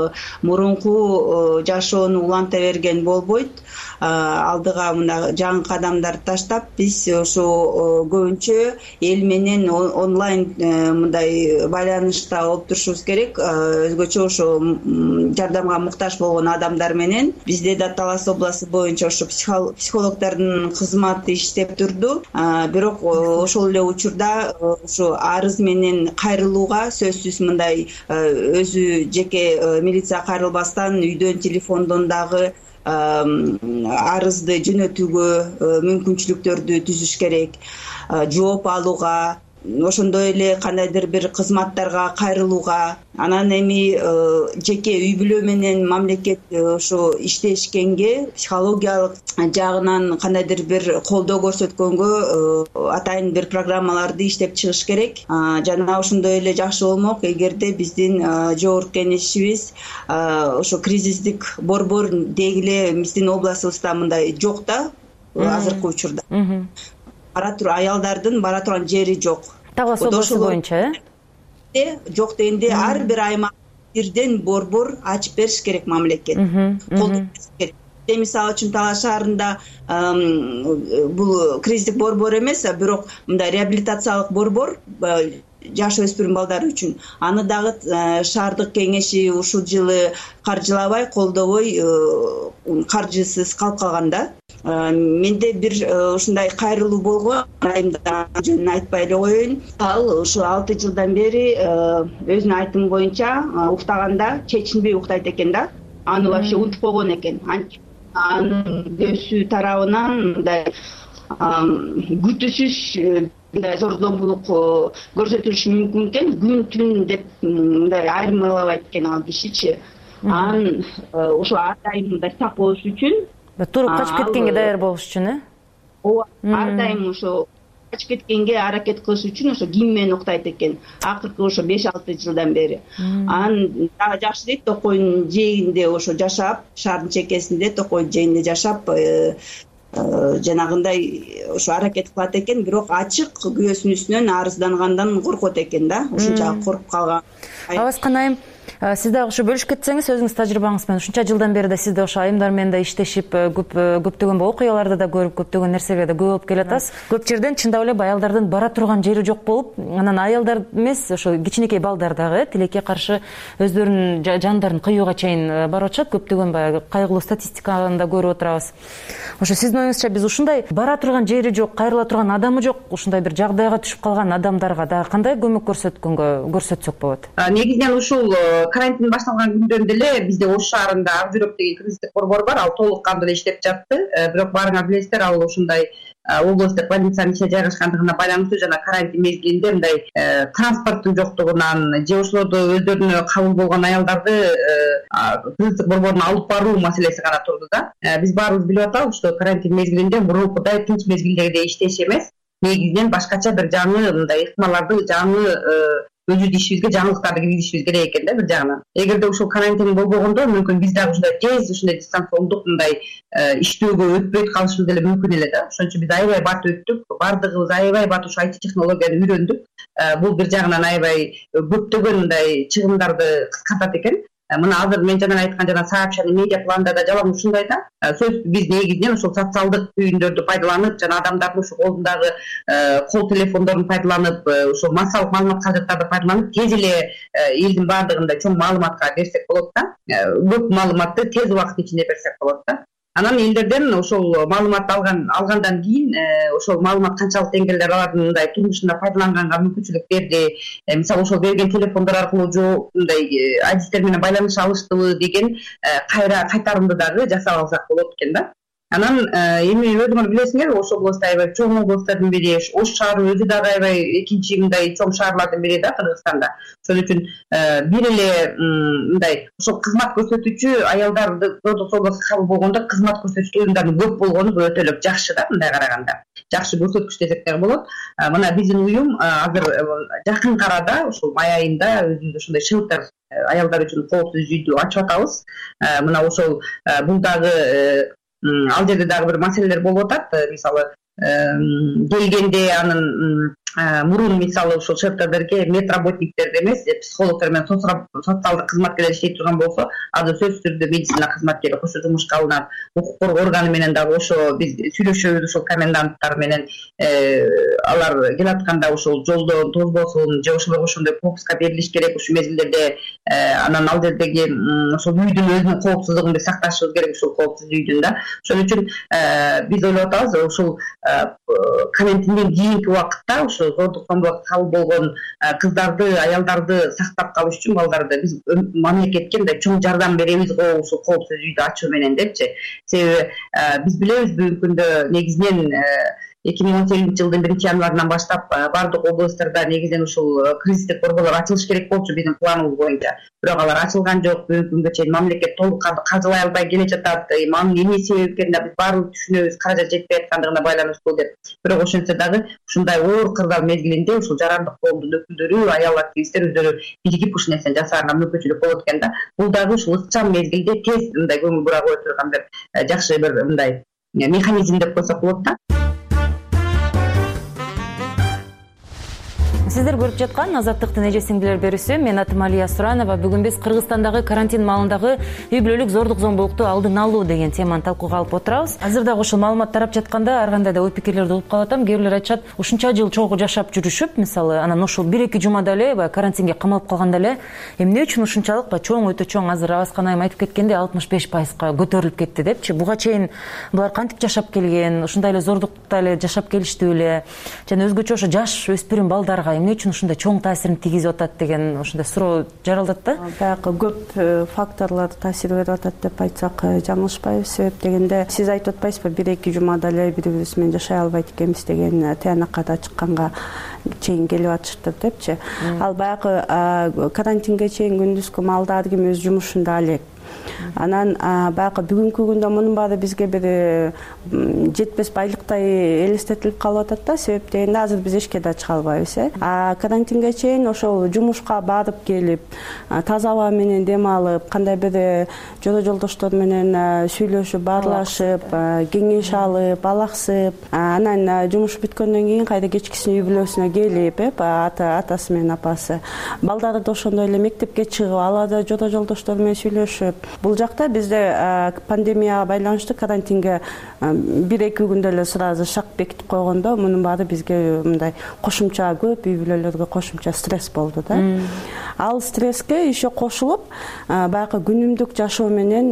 Мурунку жашоону уланта берген болбойт. Алдыга мына жаңы кадамдарды таштап биз ошо көбүнчө эл менен онлайн мындай байланышта болуп турушубуз керек. Өзгөчө ошо жардамга муктаж болгон адамдар менен бизде да Талас областы боюнча ошо психологдордун кызматы иштеп турду. Бирок ошол эле учурда ошо арыз менен кайрылууга сөзсүз мындай өзү жеке милицияга кайрылбастан үйдөн телефондон дагы арызды жөнөтүүгө мүмкүнчүлүктөрдү түзүш керек, жооп алууга, ошондой эле кандайдыр бир кызматтарга кайрылууга. Анан эми жеке үй бүлө менен мамлекет ошо иштешкенге психологиялык жагынан кандайдыр бир колдоо көрсөткөнгө атайын бир программаларды иштеп чыгыш керек. Жана ошондой эле жакшы болмок эгерде биздин жогорку кеңешибиз ошо кризистик борбор дегиле биздин областыбызда мындай жок да азыркы учурда. Бара тур аялдардын бара турган жери жок. Талас областы боюнча э? Жок дегенде ар бир аймак бирден борбор ачып бериш керек мамлекет. Колдоо керек. Мисалы үчүн Талас шаарында бул кризистик борбор эмес, бирок мындай реабилитациялык борбор жаш өспүрүм балдар үчүн. Аны дагы шаардык кеңеши ушул жылы каржылабай, колдобой, каржысыз калып калган да. Менде бир ушундай кайрылуу болгон, айымда жөнүн айтпай эле коеюн. Ал ушу алты жылдан бери өзүнүн айтымы боюнча уктаганда чечинбей уктайт экен да. Аны вообще унутуп койгон экен. Анын дөсү тарабынан мындай күтүүсүз мындай зор зомбулук көрсөтүлүшү мүмкүн экен. Күн түн деп мындай айырмалабайт экен ал кишичи. Анан ошо ар дайым мындай сак болуш үчүн, туруп качып кеткенге даяр болуш үчүн, э? Ооба, ар дайым ошо качып кеткенге аракет кылыш үчүн ошо кийим менен уктайт экен. Акыркы ошо беш алты жылдан бери. Анан дагы жакшы дейт, токойдун жээгинде ошо жашап, шаардын чекесинде токойдун жээгинде жашап, жанагындай ошо аракет кылат экен, бирок ачык күбөсүнүн үстүнөн арыздангандан коркот экен да. Ушунчалык коркуп калган. Абаскан айым, сиз дагы ошо бөлүшүп кетсеңиз өзүңүз тажрыйбаңыз менен. Ушунча жылдан бери да сиз да ошо айымдар менен да иштешип, көп көптөгөн окуяларды да көрүп, көптөгөн нерселерге да күбө болуп келатасыз. Көп жерден чындап эле аялдардын бара турган жери жок болуп, анан аялдар эмес, ошо кичинекей балдар дагы тилекке каршы өздөрүнүн жандарын кыюуга чейин барып атышат. Көптөгөн баягы кайгылуу статистиканы да көрүп отурабыз. Ошо сиздин оюңузча биз ушундай бара турган жери жок, кайрыла турган адамы жок, ушундай бир жагдайга түшүп калган адамдарга дагы кандай көмөк көрсөткөнгө көрсөтсөк болот? Негизинен ушул карантин башталган күндөн деле бизде Ош шаарында Ак жүрөк деген кризистик борбор бар, ал толук кандуу иштеп жатты. Бирок баарыңар билесиздер, ал ушундай областтык больницанын ичинде жайгашкандыгына байланыштуу жана карантин мезгилинде мындай транспорттун жоктугунан же ошолорду өздөрүнө кабыл болгон аялдарды кризистик борборуна алып баруу маселеси гана турду да. Биз баарыбыз билип атабыз, что карантин мезгилинде мурункудай тынч мезгилдегидей иштеш эмес. Негизинен башкача бир жаңы мындай ыктымаларды, жаңы өзүбүздүн ишибизге жаңылыктарды киргизишибиз керек экен да бир жагынан. Эгерде ушул карантин болбогондо мүмкүн биз дагы ушундай тез ушундай дистанциондук мындай иштөөгө өтпөй калышыбыз деле мүмкүн эле да. Ошон үчүн биз аябай бат өттүк, бардыгыбыз аябай бат ушу ай ти технологияны үйрөндүк. Бул бир жагынан аябай көптөгөн мындай чыгымдарды кыскартат экен. Мына азыр мен жана айткан жана сообщение медиа планда да жалаң ушундай да. Сөз биз негизинен ушул социалдык түйүндөрдү пайдаланып, жана адамдардын ушу колундагы кол телефондорун пайдаланып, ушул массалык маалымат каражаттарды пайдаланып, тез эле элдин баардыгында чоң маалыматка берсек болот да. Көп маалыматты тез убакыттын ичинде берсек болот да. анан элдерден ошол маалыматты алган алгандан кийин ошол маалымат канчалык деңгээлде алардын мындай турмушунда пайдаланганга мүмкүнчүлүк берди, мисалы ошол берген телефондор аркылуу же мындай адистер менен байланыша алыштыбы деген кайра кайтарымды дагы жасап алсак болот экен да. Анан эми өзүңөр билесиңер, Ош облусу аябай чоң облустардын бири, Ош шаары өзү дагы аябай экинчи мындай чоң шаарлардын бири да Кыргызстанда. Ошол үчүн бир эле мындай ошол кызмат көрсөтүүчү аялдарды зордук зомбулукка кабыл болгондо кызмат көрсөтүүчү уюмдардын көп болгону өтө эле жакшы да, мындай караганда. Жакшы көрсөткүч десек дагы болот. Мына биздин уюм азыр жакын арада ошол май айында өзүбүз ошондой шелтер аялдар үчүн коопсуз үйдү ачып атабыз. Мына ошол бул дагы ал жерде дагы бир маселелер болуп атат. Мисалы келгенде анын мурун мисалы ошол шелтерлерге медработниктерди эмес, психологдор менен социалдык кызматкерлер иштей турган болсо, азыр сөзсүз түрдө медицина кызматкери кошо жумушка алынат. Укук коргоо органы менен дагы ошо биз сүйлөшөбүз, ошол коменданттар менен алар келатканда ошол жолдон тозбосун же ошолорго ошондой пропуска берилиш керек ушул мезгилдерде. Анан ал жердеги ошол үйдүн өзүнүн коопсуздугун биз сакташыбыз керек, ушул коопсуз үйдүн да. Ошол үчүн биз ойлоп атабыз, ушул карантинден кийинки убакытта ошо зордук зомбулукка кабыл болгон кыздарды, аялдарды сактап калыш үчүн балдарды биз мамлекетке мындай чоң жардам беребиз го ушул коопсуз үйдү ачуу менен депчи. Себеби биз билебиз бүгүнкү күндө негизинен эки миң он сегизинчи жылдын биринчи январынан баштап бардык областтарда негизинен ушул кризистик борборлор ачылыш керек болчу биздин планыбыз боюнча. Бирок алар ачылган жок. Бүгүнкү күнгө чейин мамлекет толук каржылай албай келе жатат. Манын эмне себеп экенин биз баары түшүнөбүз, каражат жетпей аткандыгына байланыштуу деп. Бирок ошентсе дагы ушундай оор кырдаал мезгилинде ушул жарандык коомдун өкүлдөрү, аял активисттер өздөрү биригип ушул нерсени жасаганга мүмкүнчүлүк болот экен да. Бул дагы ушул ыкчам мезгилде тез мындай көңүл бура кое турган бир жакшы бир мындай механизм деп койсок болот да. Сиздер көрүп жаткан Азаттыктын эже сиңдилер берүүсү. Мен атым Алия Суранова. Бүгүн биз Кыргызстандагы карантин маалындагы үй бүлөлүк зордук зомбулукту алдын алуу деген теманы талкууга алып отурабыз. Азыр дагы ушул маалымат тарап жатканда ар кандай да ой пикирлерди угуп калып атам. Кээ бирлер айтышат, ушунча жыл чогуу жашап жүрүшүп, мисалы, анан ушул бир-эки жумада эле баягы карантинге камалып калганда эле эмне үчүн ушунчалык ба чоң, өтө чоң, азыр Абаскан айым айтып кеткендей алтымыш беш пайызга көтөрүлүп кетти депчи. Буга чейин булар кантип жашап келген, ушундай эле зордукта эле жашап келиштиби эле, жана өзгөчө ошо жаш өспүрүм балдарга эмне үчүн ушундай чоң таасирин тийгизип атат деген ушундай суроо жаралдат да. Баягы көп факторлор таасир берип атат деп айтсак жаңылышпайбыз. Себеп дегенде сиз айтып атпайсызбы, бир-эки жумада эле бири-бирибиз менен жашай албайт экенбиз деген тыянакка да чыкканга чейин келип атышыптыр депчи. Ал баягы карантинге чейин күндүзгү маалда ар ким өз жумушунда алек. Анан баягы бүгүнкү күндө мунун баары бизге бир жетпес байлыктай элестетилип калып атат да. Себеп дегенде азыр биз эчке да чыга албайбыз. А карантинге чейин ошол жумушка барып келип, таза аба менен дем алып, кандай бир жолдо жолдоштор менен сүйлөшүп, баарлашып, кеңеш алып, алаксып, анан жумуш бүткөндөн кийин кайра кечкисин үй бүлөсүнө келип, ата атасы менен апасы, балдары да ошондой эле мектепке чыгып, алар да жолдо жолдоштор менен сүйлөшүп. Бул жакта бизде пандемияга байланыштуу карантинге бир-эки күндө эле сразу шак бекитип койгондо мунун баары бизге мындай кошумча көп үй бүлөлөргө кошумча стресс болду да. Ал стресске еще кошулуп, баягы күнүмдүк жашоо менен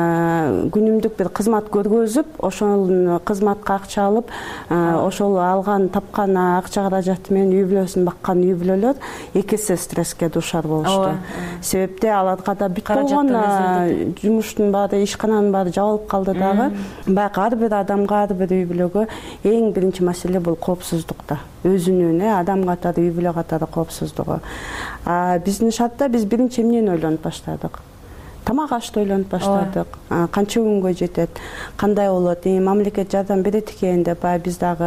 күнүмдүк бир кызмат көргөзүп, ошол кызматка акча алып, ошол алган тапкан акча каражаты менен үй бүлөсүн баккан үй бүлөлөр эки эсе стресске дуушар болушту. Себепте аларга да бүт болгон жумуштун баары, ишкананын баары жабылып калды дагы. Баягы ар бир адамга, ар бир үй бүлөгө эң биринчи маселе бул коопсуздукта. Өзүнүн, адам катары, үй бүлө катары коопсуздугу. Биздин шартта биз биринчи эмнени ойлонуп баштадык? Тамак ашты ойлонуп баштадык. Канча күнгө жетет, кандай болот, мамлекет жардам берет экен деп биз дагы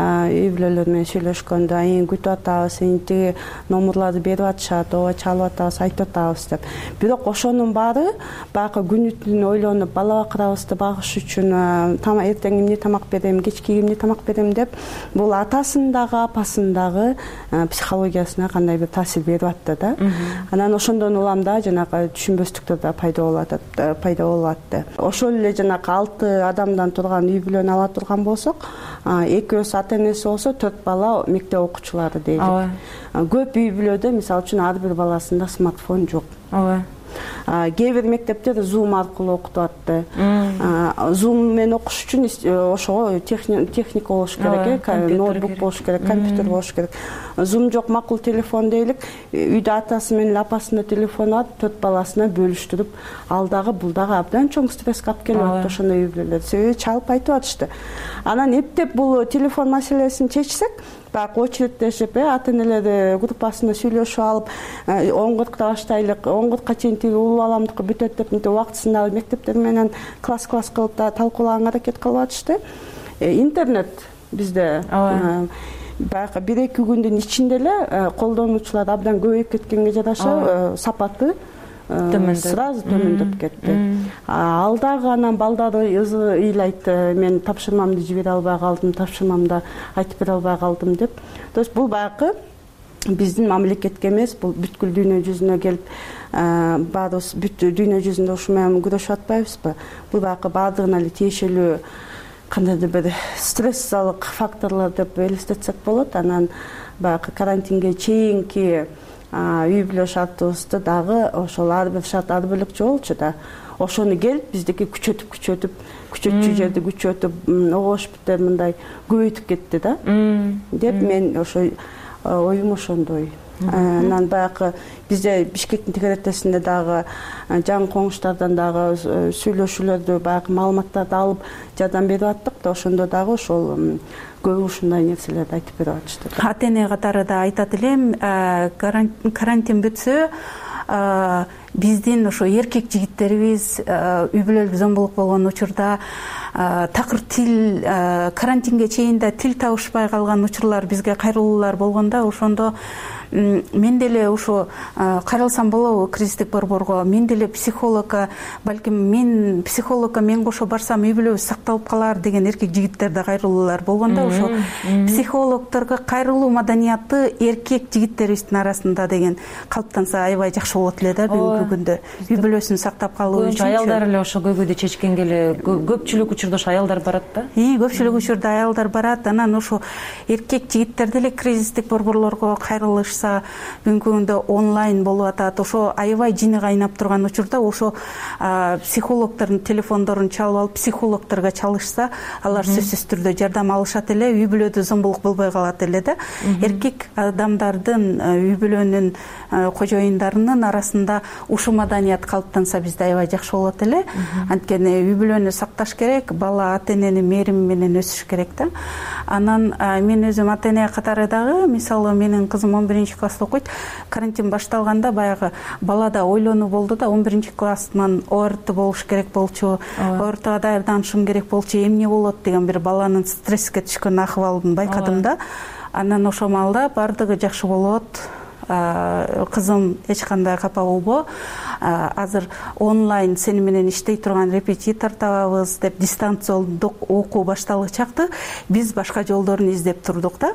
үй бүлөлөр менен сүйлөшкөндө эң күтүп атабыз, тиги номерларды берип атышат, ооба чалып атабыз, айтып атабыз деп. Бирок ошонун баары баягы күнү түнү ойлонуп, бала бакырабызды багыш үчүн эртең эмне тамак берем, кечки эмне тамак берем деп, бул атасын дагы, апасын дагы психологиясына кандай бир таасир берип атты да. Анан ошондон улам да жанагы түшүнбөстүктөр да пайда болот пайда болот. Ошол эле жанагы алты адамдан турган үй бүлөнү ала турган болсок, экөөсү ата энеси болсо төрт бала мектеп окуучулары дейли. Көп үй бүлөдө мисалы үчүн ар бир баласында смартфон жок. кээ бир мектептер Zoom аркылуу окутуп атты. Zoom менен окуш үчүн ошого техника болуш керек, ноутбук болуш керек, компьютер болуш керек. Zoom жок, макул телефон дейлик. Үйдө атасы менен апасына телефон алып, төрт баласына бөлүштүрүп, ал дагы бул дагы абдан чоң стресске алып келип атты ошондой үй бүлөлөр. Себеби чалып айтып атышты. Анан эптеп бул телефон маселесин чечсек, баягы очереддешип, ата-энелер группасында сүйлөшүп алып, он кыркта баштайлык, он кыркка чейин тиги улуу баламдыкы бүтөт деп мынтип убактысында мектептер менен класс-класс кылып да талкуулаганга аракет кылып атышты. Интернет бизде баягы бир-эки күндүн ичинде эле колдонуучулар абдан көбөйүп кеткенге жараша сапаты сразу төмөндөп кетти. Ал дагы анан балдары ыйлайт, мен тапшырмамды жибере албай калдым, тапшырмамды айтып бере албай калдым деп. То есть бул баягы биздин мамлекетке эмес, бул бүткүл дүйнө жүзүнө келип, баарыбыз бүт дүйнө жүзүндө ушу менен күрөшүп атпайбызбы? Бул баягы баардыгына эле тиешелүү кандайдыр бир стрессалык факторлор деп элестетсек болот. Анан баягы карантинге чейинки үй бүлө шартыбызды дагы ошол ар бир шарт ар бөлөкчө болчу да. Ошону келип биздики күчөтүп күчөтүп, күчөтчү жерди күчөтүп, огош битер мындай көбөйтүп кетти да. Деп мен ошо оюм ошондой. Анан баягы бизде Бишкектин тегеретесинде дагы жаңы коңуштардан дагы сүйлөшүүлөрдү, баягы маалыматтарды алып жардам берип аттык да, ошондо дагы ошол көбү ушундай нерселерди айтып берип атышты. Ата-эне катары да айтат элем, карантин бүтсө, биздин ошо эркек жигиттерибиз үй бүлөлүк зомбулук болгон учурда такыр тил, карантинге чейин да тил табышпай калган учурлар бизге кайрылуулар болгондо, ошондо мен деле ошо кайрылсам болобу кризистик борборго, мен деле психологко, балким мен психологко мен кошо барсам үй бүлөбүз сакталып калар деген эркек жигиттерде кайрылуулар болгондо, ошо психологторго кайрылуу маданияты эркек жигиттерибиздин арасында деген калыптанса аябай жакшы болот эле да бүгүнкү күндө. Үй бүлөсүн сактап калуу үчүн аялдар эле ошо көйгөйдү чечкенге эле көпчүлүк учурда ошо аялдар барат да. И көпчүлүк учурда аялдар барат. Анан ошо эркек жигиттер деле кризистик борборлорго кайрылыш бүгүнкү күндө онлайн болуп атат. Ошо аябай жини кайнап турган учурда ошо психологдордун телефондорун чалып алып, психологторго чалышса, алар сөзсүз түрдө жардам алышат эле, үй бүлөдө зомбулук болбой калат эле да. Эркек адамдардын, үй бүлөнүн кожоюндарынын арасында ушу маданият калыптанса бизде аябай жакшы болот эле. Анткени үй бүлөнү сакташ керек, бала ата-эненин мээрими менен өсүш керек да. Анан мен өзүм ата-эне катары дагы, мисалы менин кызым он биринчи класста окуйт. Карантин башталганда баягы балада ойлонуу болду да, он биринчи класстан О Р Т болуш керек болчу, О Р Тга даярданышым керек болчу, эмне болот деген бир баланын стресске түшкөн акыбалын байкадым да. Анан ошол маалда бардыгы жакшы болот. Кызым эч кандай капа болбо. Азыр онлайн сени менен иштей турган репетитор табабыз деп дистанциялык окуу башталгы чакты биз башка жолдорун издеп турдук да.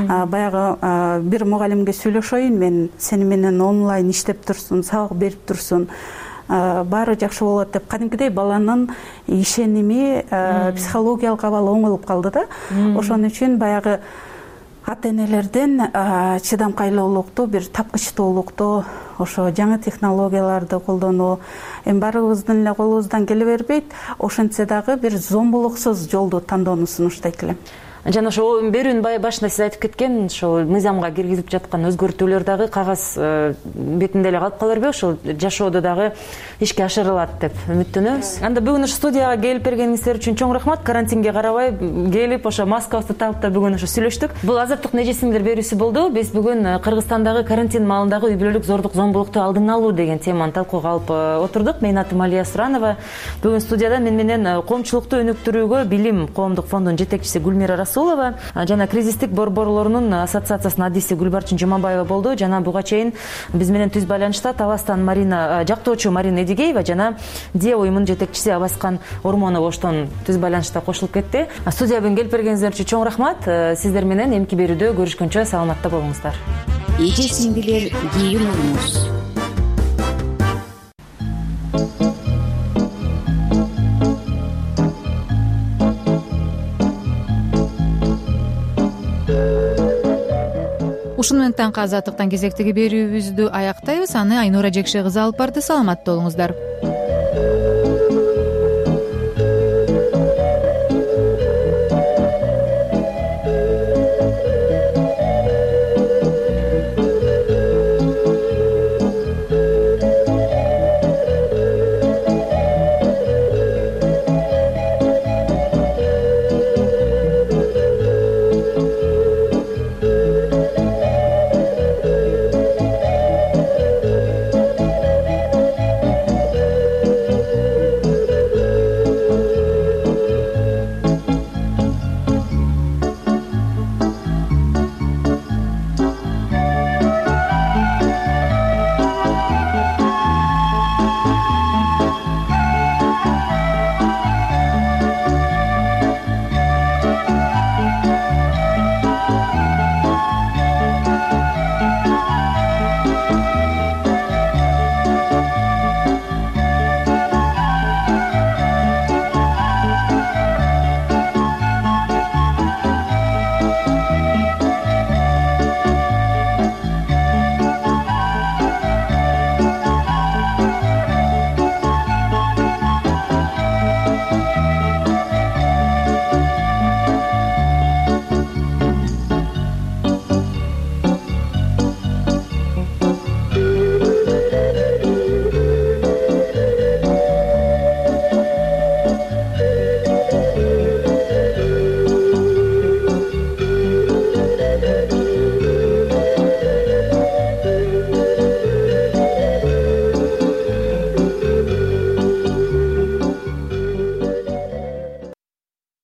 Баягы бир мугалимге сүйлөшөйүн, мен сени менен онлайн иштеп турсун, сабак берип турсун, баары жакшы болот деп кадимкидей баланын ишеними, психологиялык абалы оңолуп калды да. Ошон үчүн баягы ата-энелерден чыдамкайлуулукту, бир тапкычтуулукту, ошо жаңы технологияларды колдонуу эми баарыбыздын эле колубуздан келе бербейт. Ошентсе дагы бир зомбулуксуз жолду тандоону сунуштайт элем. Жана ошо берүүнүн башында сиз айтып кеткен, ошо мыйзамга киргизип жаткан өзгөртүүлөр дагы кагаз бетинде эле калып кала бербей, ошол жашоодо дагы ишке ашырылат деп үмүттөнөбүз. Анда бүгүн ушу студияга келип бергениңиздер үчүн чоң рахмат. Карантинге карабай келип ошо маскабызды таап да бүгүн ошо сүйлөштүк. Бул азаттык нежесиңдер берүүсү болду. Биз бүгүн Кыргызстандагы карантин маалындагы үй бүлөлүк зордук зомбулукту алдын алуу деген теманы талкууга алып отурдук. Менин атым Алия Суранова. Бүгүн студияда мен менен коомчулукту өнүктүрүүгө Билим коомдук фондунун жетекчиси Гүлмира Расулова жана кризистик борборлорунун ассоциациясынын адиси Гүлбарчын Жумабаева болду. Жана буга чейин биз менен түз байланышта Таластан Марина жактоочу Марина Эдигеева жана Дия уюмунун жетекчиси Абаскан Ормонов оштон түз байланышта кошулуп кетти. Студияга келип бергениңиздер үчүн чоң рахмат. Сиздер менен эмки берүүдө көрүшкөнчө саламатта болуңуздар. Эже сиңдилер, кийин болуңуз. ушуну менен таңкы азаттыктан кезектеги берүүбүздү аяктайбыз. Аны Айнура Жекше кызы алып барды. Саламатта болуңуздар.